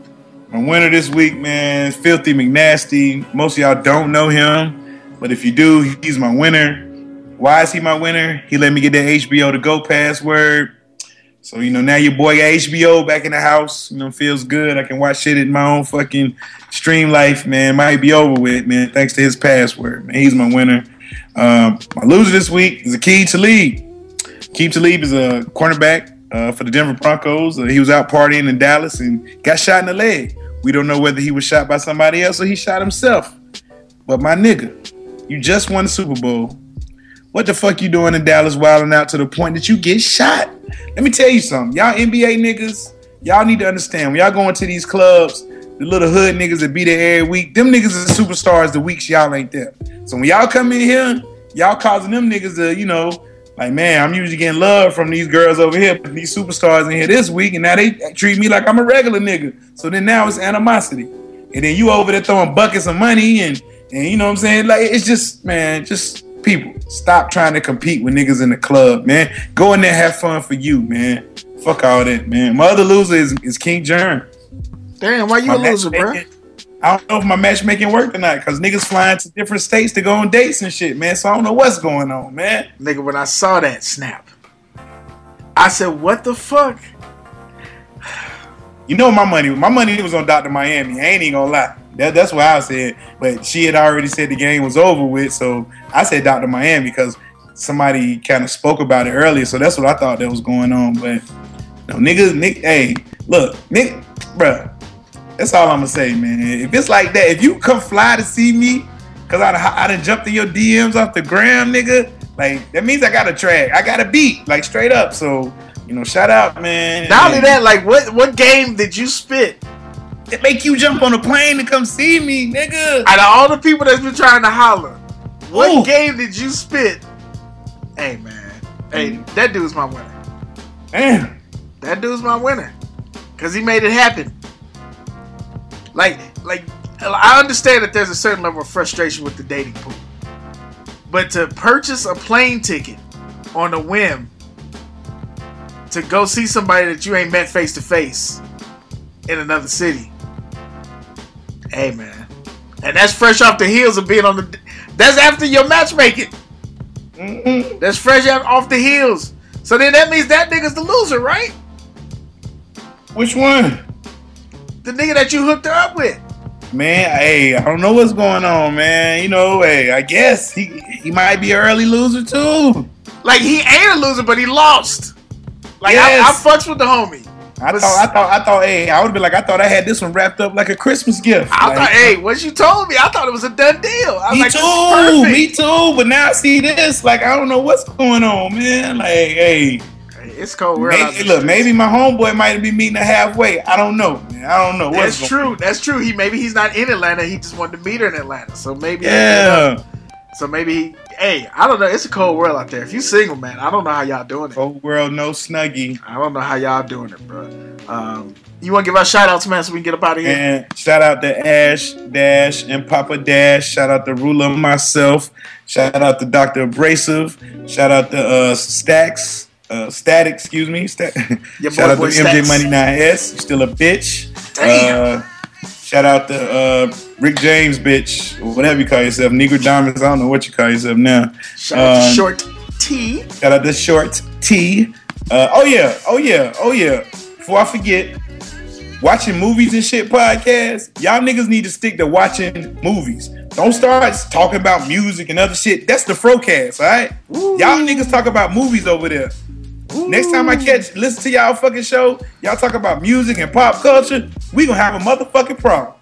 My winner this week, man, Filthy McNasty. Most of y'all don't know him, but if you do, he's my winner. Why is he my winner? He let me get that H B O to go password. So, you know, now your boy got H B O back in the house. You know, feels good. I can watch shit in my own fucking stream life, man. Might be over with, man, thanks to his password, man. He's my winner. Um, my loser this week is Aqib Talib. Aqib Talib is a cornerback uh, for the Denver Broncos. Uh, he was out partying in Dallas and got shot in the leg. We don't know whether he was shot by somebody else or he shot himself. But my nigga, you just won the Super Bowl. What the fuck you doing in Dallas wilding out to the point that you get shot? Let me tell you something. Y'all N B A niggas, y'all need to understand. When y'all going to these clubs, the little hood niggas that be there every week, them niggas are superstars the weeks y'all ain't there. So when y'all come in here, y'all causing them niggas to, you know, like, man, I'm usually getting love from these girls over here, but these superstars in here this week, and now they treat me like I'm a regular nigga. So then now it's animosity. And then you over there throwing buckets of money and, and you know what I'm saying? Like, it's just, man, just... People, stop trying to compete with niggas in the club, man. Go in there, have fun for you, man. Fuck all that, man. My other loser is, is King Jern. Damn, why you my a loser, bro? I don't know if my matchmaking worked tonight because niggas flying to different states to go on dates and shit, man. So I don't know what's going on, man. Nigga, when I saw that snap, I said, what the fuck? You know my money. My money was on Doctor Miami. I ain't even gonna lie. That, that's what I said. But she had already said the game was over with, so I said Doctor Miami because somebody kind of spoke about it earlier. So that's what I thought that was going on. But no, niggas, Nick, hey, look, Nick, bro, that's all I'm gonna say, man. If it's like that, if you come fly to see me, cause I I done jumped in your D Ms off the gram, nigga, like that means I got a track, I got a beat, like straight up. So you know, shout out, man. Not only that, like what what game did you spit? It make you jump on a plane to come see me, nigga. Out of all the people that's been trying to holler, what Ooh. game did you spit? Hey, man. Hey, that dude's my winner. Damn. That dude's my winner. Because he made it happen. Like, like, I understand that there's a certain level of frustration with the dating pool. But to purchase a plane ticket on a whim to go see somebody that you ain't met face to face in another city. Hey, man. And that's fresh off the heels of being on the... That's after your matchmaking. Mm-hmm. That's fresh off the heels. So then that means that nigga's the loser, right? Which one? The nigga that you hooked her up with. Man, hey, I don't know what's going on, man. You know, hey, I guess he he might be an early loser, too. Like, he ain't a loser, but he lost. Like, yes. I, I fucks with the homie. I thought, I thought, I thought, hey, I would be like, I thought I had this one wrapped up like a Christmas gift. I like, thought, hey, what you told me, I thought it was a done deal. I was me like, too, me too. But now I see this, like, I don't know what's going on, man. Like, hey, hey it's cold. Maybe, look, maybe my homeboy might be meeting her halfway. I don't know, man. I don't know. What's That's true. On. That's true. He maybe he's not in Atlanta. He just wanted to meet her in Atlanta. So maybe, yeah. So maybe, he, hey, I don't know. It's a cold world out there. If you single, man, I don't know how y'all doing it. Cold world, no snuggie. I don't know how y'all doing it, bro. Um, you want to give our shout outs, man, so we can get up out of here? And shout out to Ash Dash and Papa Dash. Shout out to Ruler myself. Shout out to Doctor Abrasive. Shout out to uh, Stacks. Uh, Static, excuse me. Stat- Your shout boy, out to boy M J Money nine S. You're still a bitch. Damn. Uh, shout out to uh, Rick James, bitch. Or whatever you call yourself. Negro Diamonds. I don't know what you call yourself now. Shout out um, to Short T. Shout out to Short T. Uh, oh, yeah. Oh, yeah. Oh, yeah. Before I forget, watching movies and shit podcast, y'all niggas need to stick to watching movies. Don't start talking about music and other shit. That's the Frocast, all right? Ooh. Y'all niggas talk about movies over there. Ooh. Next time I catch, listen to y'all fucking show, y'all talk about music and pop culture, we gonna have a motherfucking problem.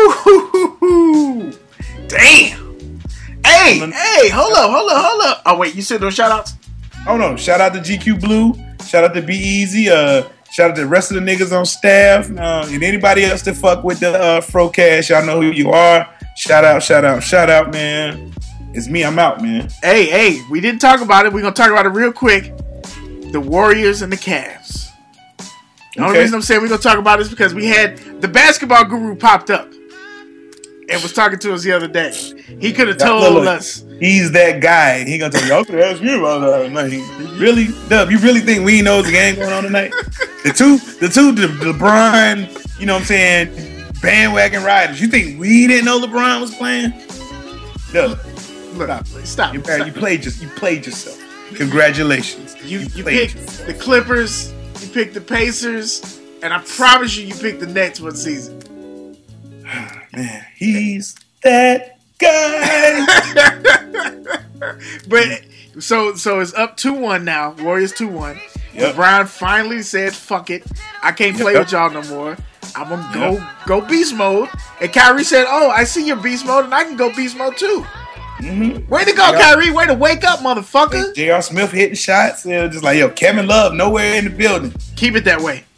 Woo! Damn! Hey, hey, hold up, hold up, hold up. Oh, wait, you said those shout outs? Oh, no. Shout out to G Q Blue. Shout out to Be Easy. Uh, shout out to the rest of the niggas on staff. Uh, and anybody else that fuck with the uh, Frocast, y'all know who you are. Shout out, shout out, shout out, man. It's me. I'm out, man. Hey, hey, we didn't talk about it. We're going to talk about it real quick. The Warriors and the Cavs. The only okay. reason I'm saying we're going to talk about it is because we had the basketball guru popped up and was talking to us the other day. He could have told look, look, us. He's that guy. He going to tell you, okay, ask you about that. Like, really? Dub, you really think we know the game going on tonight? The two, the two, the LeBron, you know what I'm saying, bandwagon riders. You think we didn't know LeBron was playing? No. Look, Stop. stop. You, stop. you played just you played yourself. Congratulations. You you played picked yourself. the Clippers, you picked the Pacers, and I promise you, you picked the Nets one season. Man, he's that guy. But so so it's up two one now. Warriors two one. Yep. LeBron finally said, "Fuck it, I can't play Yep. with y'all no more. I'm gonna go Yep. go beast mode." And Kyrie said, "Oh, I see your beast mode, and I can go beast mode too." Mm-hmm. Way to go, Yep. Kyrie! Way to wake up, motherfucker! J R. Smith hitting shots. It was just like, yo, Kevin Love nowhere in the building. Keep it that way.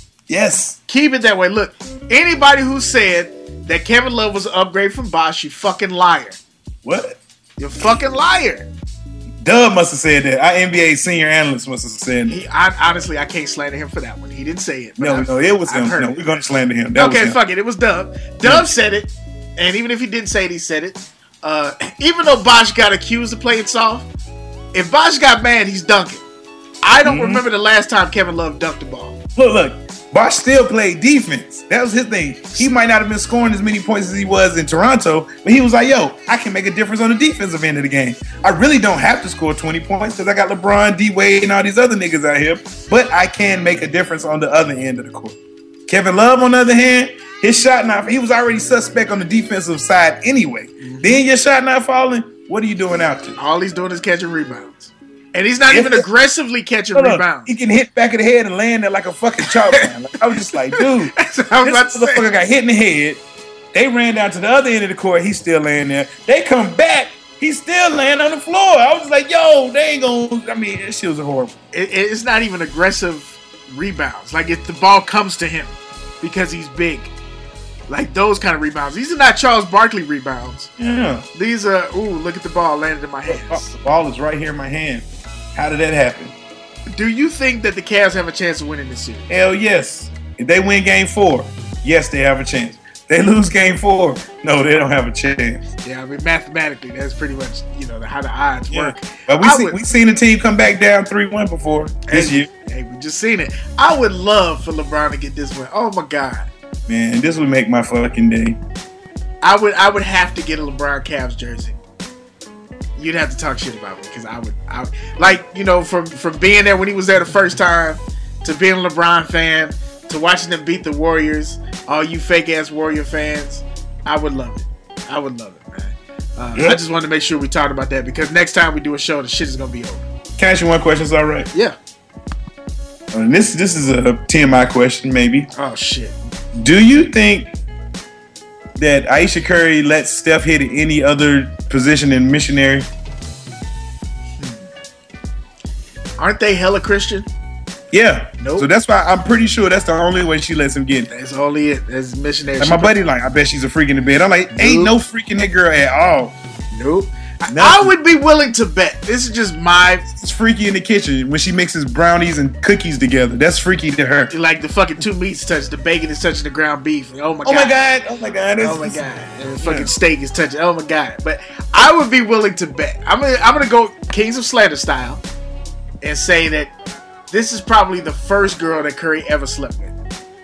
Yes. Keep it that way. Look, anybody who said that Kevin Love was an upgrade from Bosh, you fucking liar. What? You fucking liar. Doug must have said that. Our N B A senior analyst must have said that. He, I, honestly, I can't slander him for that one. He didn't say it. but No, I've- no, it was I've him. heard No, it. we're going to slander him. That was Okay, him. fuck it. It was Dub. Dub said it, and even if he didn't say it, he said it. Uh, even though Bosh got accused of playing soft, if Bosh got mad, he's dunking. I don't Mhm. remember the last time Kevin Love dunked the ball. Look, look. Bosh still played defense. That was his thing. He might not have been scoring as many points as he was in Toronto, but he was like, yo, I can make a difference on the defensive end of the game. I really don't have to score twenty points because I got LeBron, D-Wade, and all these other niggas out here, but I can make a difference on the other end of the court. Kevin Love, on the other hand, his shot not, he was already suspect on the defensive side anyway. Mm-hmm. Then your shot not falling, what are you doing out there? All he's doing is catching rebounds. And he's not If even it- aggressively catching Hold on. rebounds. He can hit back of the head and land there like a fucking chalk man. Like, I was just like, dude, That's what I was about this to say. motherfucker got hit in the head. They ran down to the other end of the court. He's still laying there. They come back. He's still laying on the floor. I was just like, yo, they ain't gonna. I mean, this shit was horrible. It, it's not even aggressive rebounds. Like if the ball comes to him because he's big. Like those kind of rebounds. These are not Charles Barkley rebounds. Yeah. These are, ooh, look at the ball landed in my Oh, hands. the ball is right here in my hand. How did that happen? Do you think that the Cavs have a chance of winning this series? Hell yes. If they win game four, yes, they have a chance. They lose game four, no, they don't have a chance. Yeah, I mean, mathematically, that's pretty much, you know, how the odds Yeah. work. But we I see, would- we seen the team come back down three one before this hey, year. Hey, we just seen it. I would love for LeBron to get this win. Oh my God. Man, this would make my fucking day. I would I would have to get a LeBron Cavs jersey. You'd have to talk shit about me because I would, I would, like, you know, from from being there when he was there the first time to being a LeBron fan to watching them beat the Warriors, all you fake ass Warrior fans, I would love it. I would love it, man. Uh, Yep. I just wanted to make sure we talked about that because next time we do a show, the shit is gonna be over. Can I ask you one question? Is that all right? Yeah. Uh, this this is a T M I question, maybe. Oh shit. Do you think that Aisha Curry lets Steph hit at any other position in missionary? Aren't they hella Christian? Yeah. Nope. So that's why I'm pretty sure that's the only way she lets him get it. That's only it. That's missionary. And my buddy like, I bet she's a freak in the bed. I'm like, ain't Nope. no freak in that girl at all. Nope. I, Nothing. I would be willing to bet. This is just my It's freaky in the kitchen when she mixes brownies and cookies together. That's freaky to her. like the fucking two meats touch. The bacon is touching the ground beef. Oh my god. Oh my god! Oh my god! Oh my god. And the fucking Yeah. steak is touching. Oh my god. But I would be willing to bet. I'm gonna I'm gonna go Kings of Slander style and say that this is probably the first girl that Curry ever slept with.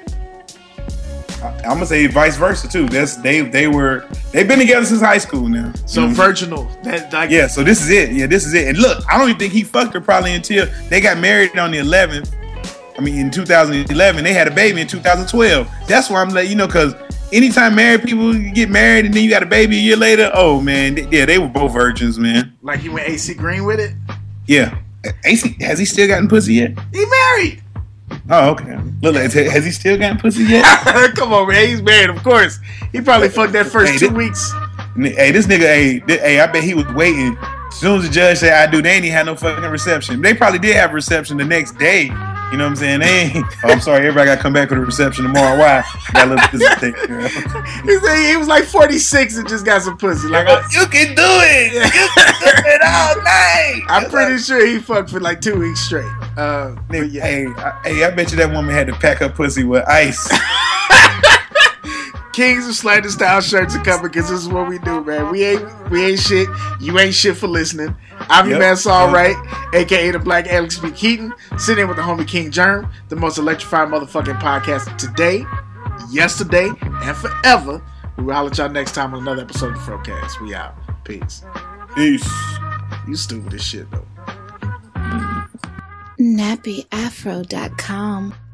I'm gonna say vice versa too. That's they they were they've been together since high school now. So Mhm. virginal. That like Yeah, so this is it. Yeah, this is it. And look, I don't even think he fucked her probably until they got married on the eleventh. I mean, in two thousand eleven, they had a baby in two thousand twelve. That's why I'm like, you know, because anytime married people get married and then you got a baby a year later, oh man, th- yeah, they were both virgins, man. like he went A C Green with it. Yeah. A C, has he still gotten pussy yet? He married. Oh, okay. Look, has has he still gotten pussy yet? Come on, man. He's married, of course. He probably fucked that first Hey, two this- weeks. Hey, this nigga, hey, thi- hey, I bet he was waiting. As soon as the judge said I do, they ain't even had no fucking reception. They probably did have a reception the next day. You know what I'm saying? They ain't. Oh, I'm sorry, everybody got to come back for the reception tomorrow. Why? Got a little pussy to take care of. He said he was like forty-six and just got some pussy. Like I, You can do it. You can do it all night. I'm pretty sure he fucked for like two weeks straight. Uh, but Nigga, yeah. Hey, I, hey, I bet you that woman had to pack her pussy with ice. Kings of Slander style shirts are coming because this is what we do, man. We ain't we ain't shit. You ain't shit for listening. I'm your Yep. man Saul Yep. Wright, aka the Black Alex B. Keaton, sitting in with the homie King Germ, the most electrifying motherfucking podcast today. yesterday and forever. We will holler at y'all next time on another episode of the Frocast. We out. Peace. Peace. You stupid as shit, though. nappy afro dot com